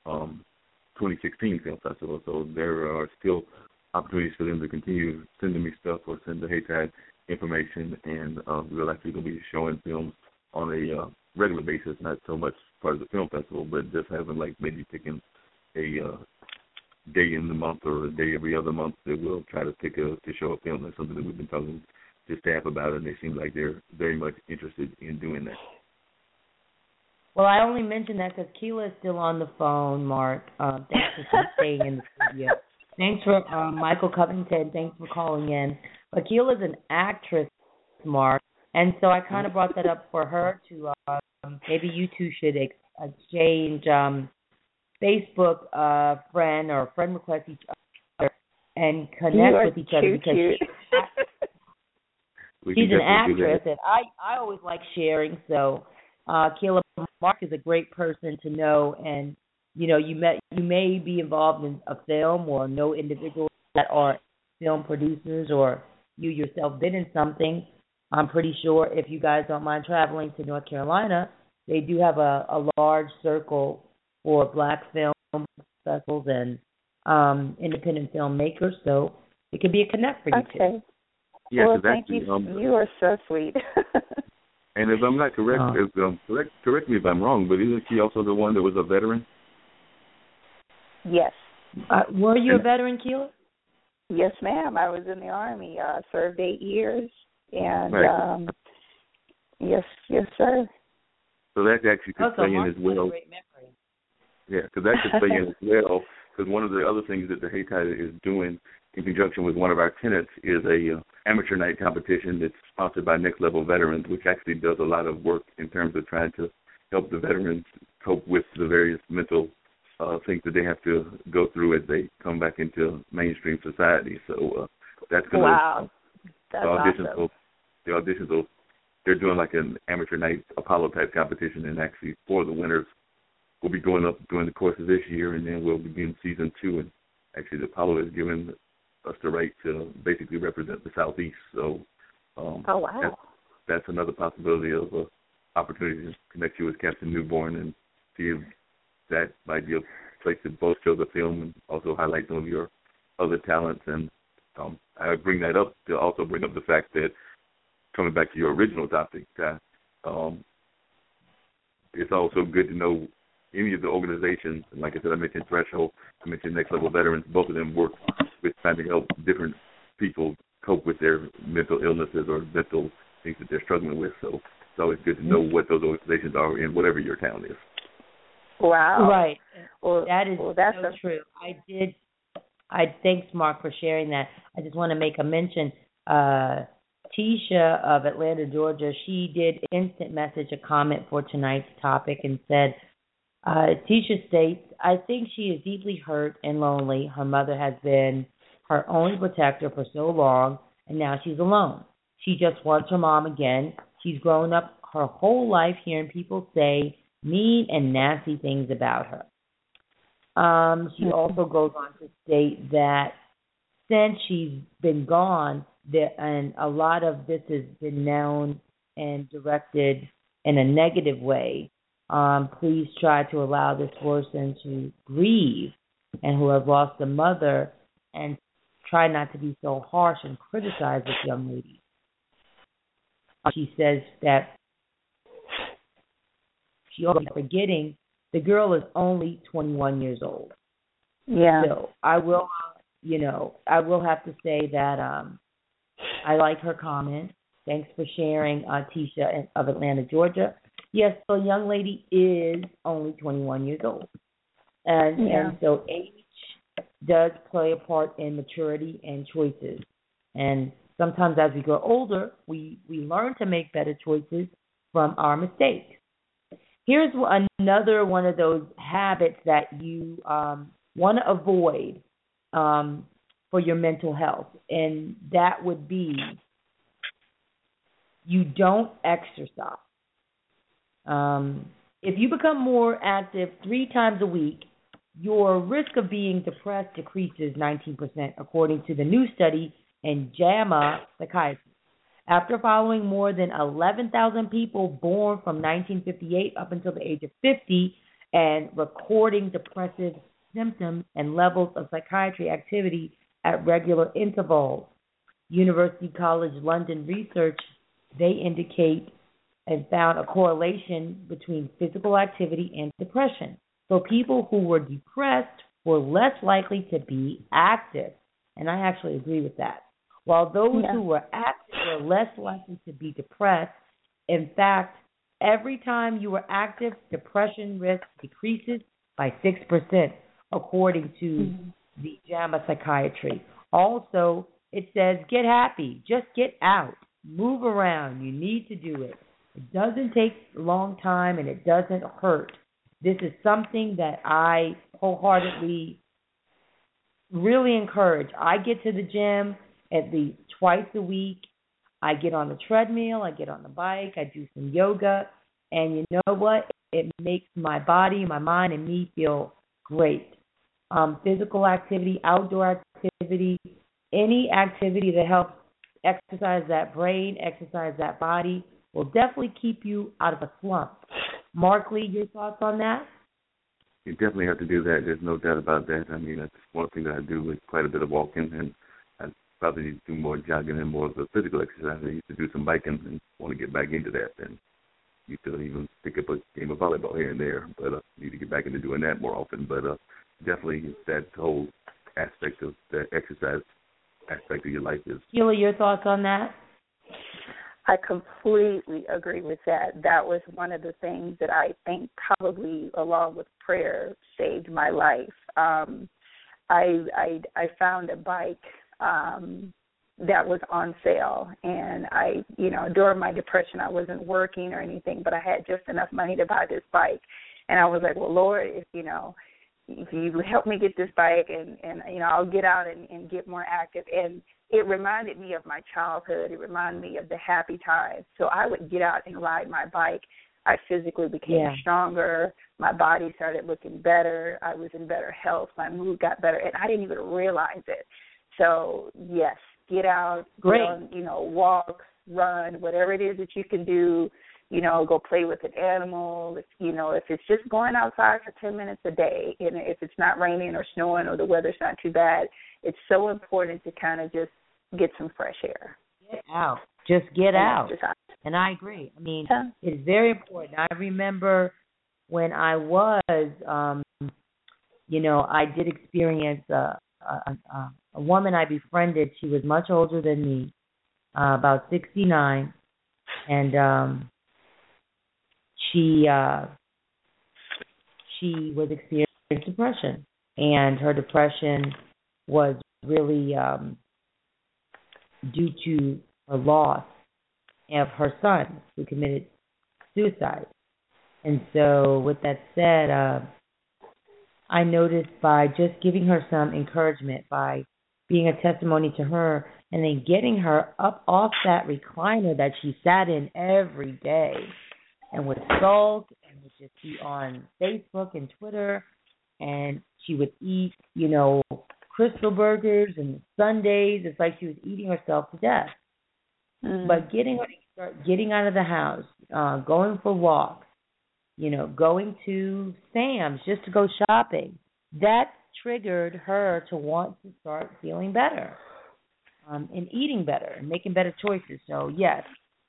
2016 Film Festival. So there are still opportunities for them to continue sending me stuff or send the Haytide information, and we're actually going to be showing films on a regular basis, not so much part of the film festival, but just having like maybe picking a day in the month or a day every other month that we'll try to pick to show a film. That's something that we've been talking to staff about, and they seem like they're very much interested in doing that. Well, I only mentioned that because Keila is still on the phone, Mark. Thanks for staying in the studio. Thanks for Michael Covington. Thanks for calling in. But Keila is an actress, Mark, and so I kind of brought that up for her to maybe you two should exchange Facebook friend request each other and connect with each other, because she's an actress, and I always like sharing. So Keila, Mark is a great person to know, and you may be involved in a film or know individuals that are film producers, or you yourself been in something. I'm pretty sure if you guys don't mind traveling to North Carolina, they do have a large circle for black film festivals and independent filmmakers, so it could be a connect for you too. Yeah, well, thank you. You are so sweet. And if I'm not correct, correct me if I'm wrong, but isn't she also the one that was a veteran? Yes. Were you a veteran, Keila? Yes, ma'am. I was in the Army. Served 8 years, and right. Yes, sir. So that actually could play in as well. Great memory. Yeah, because that could play in as well. Because one of the other things that the Haytide is doing in conjunction with one of our tenants is a amateur night competition that's sponsored by Next Level Veterans, which actually does a lot of work in terms of trying to help the veterans cope with the various mental things that they have to go through as they come back into mainstream society. So that's going to the auditions. They're doing like an amateur night Apollo type competition, and actually for the winners will be going up during the course of this year, and then we'll begin season 2. And actually, the Apollo has given us the right to basically represent the Southeast. So, that's another possibility of opportunity to connect you with Captain Newborn and see if that might be a place to both show the film and also highlight some of your other talents. And I bring that up to also bring up the fact that, coming back to your original topic, it's also good to know any of the organizations. And like I said, I mentioned Threshold, I mentioned Next Level Veterans. Both of them work with trying to help different people cope with their mental illnesses or mental things that they're struggling with. So it's always good to know what those organizations are in whatever your town is. Wow. Right. Well, that is that's so true. Thanks, Mark, for sharing that. I just want to make a mention. Tisha of Atlanta, Georgia, she did instant message a comment for tonight's topic and said, Tisha states, I think she is deeply hurt and lonely. Her mother has been her only protector for so long. and now she's alone. She just wants her mom again. She's grown up her whole life hearing people say mean and nasty things about her. She also goes on to state that since she's been gone, and a lot of this has been known and directed in a negative way, please try to allow this person to grieve and who have lost a mother, and try not to be so harsh and criticize this young lady. She says that she always forgetting the girl is only 21 years old. Yeah. So I will, I will have to say that I like her comment. Thanks for sharing, Tisha of Atlanta, Georgia. Yes, the young lady is only 21 years old. And so age does play a part in maturity and choices. And sometimes as we grow older, we learn to make better choices from our mistakes. Here's another one of those habits that you want to avoid for your mental health, and that would be you don't exercise. If you become more active 3 times a week, your risk of being depressed decreases 19%, according to the new study in JAMA Psychiatry. After following more than 11,000 people born from 1958 up until the age of 50 and recording depressive symptoms and levels of psychiatry activity at regular intervals, University College London research, they indicate and found a correlation between physical activity and depression. So people who were depressed were less likely to be active. And I actually agree with that. While those who were active were less likely to be depressed, in fact, every time you were active, depression risk decreases by 6%, according to the JAMA Psychiatry. Also, it says get happy. Just get out. Move around. You need to do it. It doesn't take a long time, and it doesn't hurt. This is something that I wholeheartedly really encourage. I get to the gym at least twice a week. I get on the treadmill, I get on the bike, I do some yoga, and you know what? It makes my body, my mind, and me feel great. Physical activity, outdoor activity, any activity that helps exercise that brain, exercise that body, will definitely keep you out of a slump. Mark Lee, your thoughts on that? You definitely have to do that. There's no doubt about that. I mean, that's one thing that I do with quite a bit of walking, and I probably need to do more jogging and more of the physical exercise. I used to do some biking and want to get back into that. And used to even pick up a game of volleyball here and there, but need to get back into doing that more often. But definitely that whole aspect of the exercise aspect of your life is. Sheila, your thoughts on that? I completely agree with that. That was one of the things that I think probably, along with prayer, saved my life. I found a bike that was on sale, and during my depression, I wasn't working or anything, but I had just enough money to buy this bike, and I was like, well, Lord, if you help me get this bike, and I'll get out and get more active. And it reminded me of my childhood. It reminded me of the happy times. So I would get out and ride my bike. I physically became stronger. My body started looking better. I was in better health. My mood got better, and I didn't even realize it. So, yes, get out, walk, run, whatever it is that you can do. Go play with an animal. If it's just going outside for 10 minutes a day, and if it's not raining or snowing or the weather's not too bad, it's so important to kind of just get some fresh air. Get out. Just get out. And I agree. I mean, it's very important. I remember when I was, I did experience a woman I befriended. She was much older than me, about 69, and she was experiencing depression, and her depression was really due to her loss of her son, who committed suicide. And so with that said, I noticed by just giving her some encouragement, by being a testimony to her, and then getting her up off that recliner that she sat in every day and would sulk and would just be on Facebook and Twitter, and she would eat, Crystal burgers and sundaes. It's like she was eating herself to death. But getting her to start getting out of the house, going for walks, going to Sam's just to go shopping, that triggered her to want to start feeling better and eating better and making better choices. So, yes,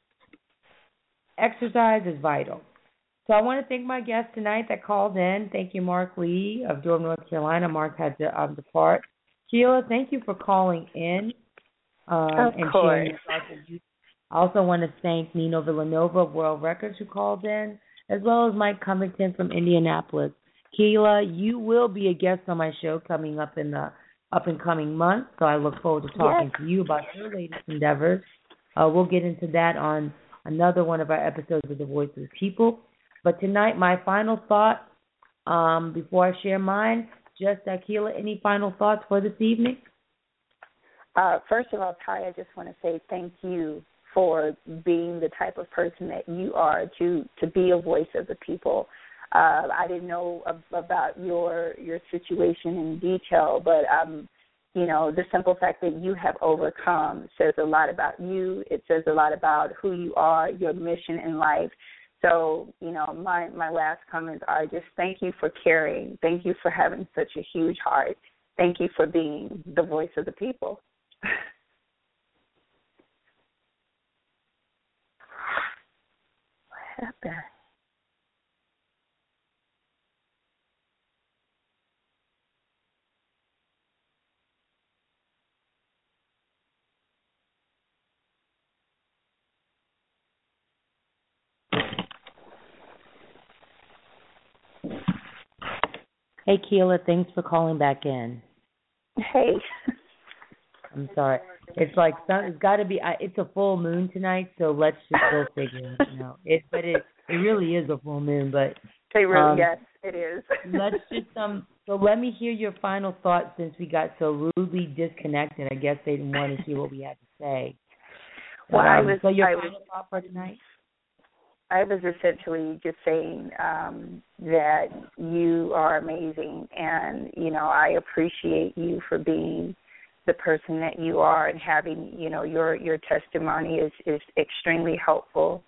exercise is vital. So I want to thank my guest tonight that called in. Thank you, Mark Lee of Durham, North Carolina. Mark had to depart. Sheila, thank you for calling in and sharing your thoughts with you. I also want to thank Nino Villanova of World Records who called in, as well as Mike Covington from Indianapolis. Keila, you will be a guest on my show coming up in the up-and-coming months, so I look forward to talking to you about your latest endeavors. We'll get into that on another one of our episodes of The Voice of the People. But tonight, my final thought, before I share mine, just Keila, any final thoughts for this evening? First of all, Ty, I just want to say thank you for being the type of person that you are to be a voice of the people. I didn't know about your situation in detail, but the simple fact that you have overcome says a lot about you. It says a lot about who you are, your mission in life. So, my last comments are just thank you for caring. Thank you for having such a huge heart. Thank you for being the voice of the people. What happened? Hey, Keila, thanks for calling back in. Hey. I'm sorry. It's like it's got to be. It's a full moon tonight, so let's just go figure it out. But it really is a full moon. But yes, it is. Let's just So let me hear your final thoughts since we got so rudely disconnected. I guess they didn't want to hear what we had to say. Well, final thought for tonight? I was essentially just saying that you are amazing, and I appreciate you for being the person that you are, and having your testimony is extremely helpful.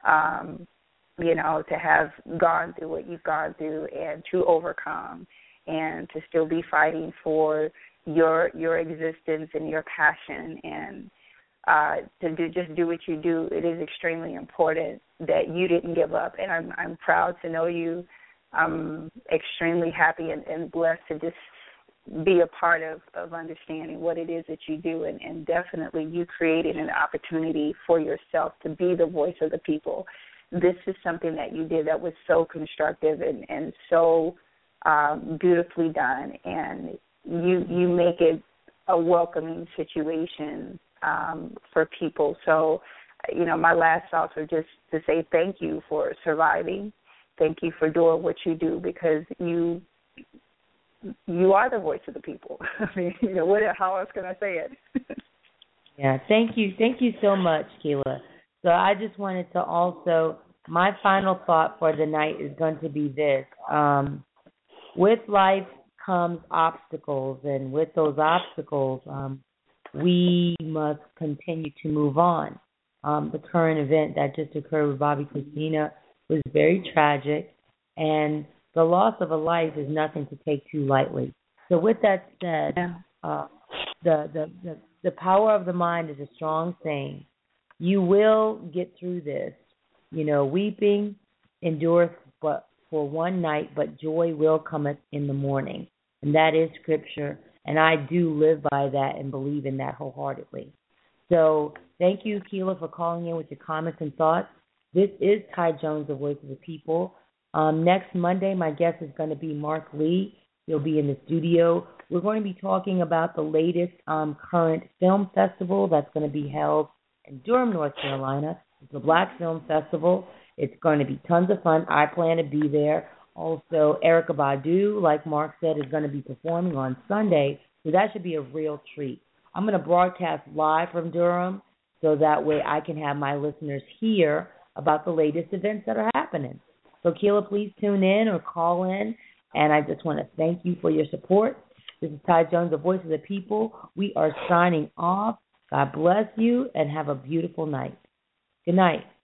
To have gone through what you've gone through and to overcome, and to still be fighting for your existence and your passion, and to do what you do. It is extremely important that you didn't give up, and I'm proud to know you. I'm extremely happy and blessed to just be a part of understanding what it is that you do, and definitely you created an opportunity for yourself to be the voice of the people. This is something that you did that was so constructive and so beautifully done, and you make it a welcoming situation for people. So, my last thoughts are just to say thank you for surviving. Thank you for doing what you do, because you are the voice of the people. I mean, how else can I say it? Yeah, thank you. Thank you so much, Keila. So I just wanted to also, my final thought for the night is going to be this. With life comes obstacles, and with those obstacles, we must continue to move on. The current event that just occurred with Bobbi Kristina was very tragic, and the loss of a life is nothing to take too lightly. So with that said, the power of the mind is a strong thing. You will get through this. Weeping endureth but for one night, but joy will come in the morning. And that is scripture. And I do live by that and believe in that wholeheartedly. So thank you, Keila, for calling in with your comments and thoughts. This is Ty Jones, the Voice of the People. Next Monday, my guest is going to be Mark Lee. He'll be in the studio. We're going to be talking about the latest current film festival that's going to be held in Durham, North Carolina. It's the Black Film Festival. It's going to be tons of fun. I plan to be there. Also, Erykah Badu, like Mark said, is going to be performing on Sunday So that should be a real treat. I'm going to broadcast live from Durham so that way I can have my listeners hear about the latest events that are happening. So, Keila, please tune in or call in. And I just want to thank you for your support. This is Ty Jones, the voice of the people. We are signing off. God bless you and have a beautiful night. Good night.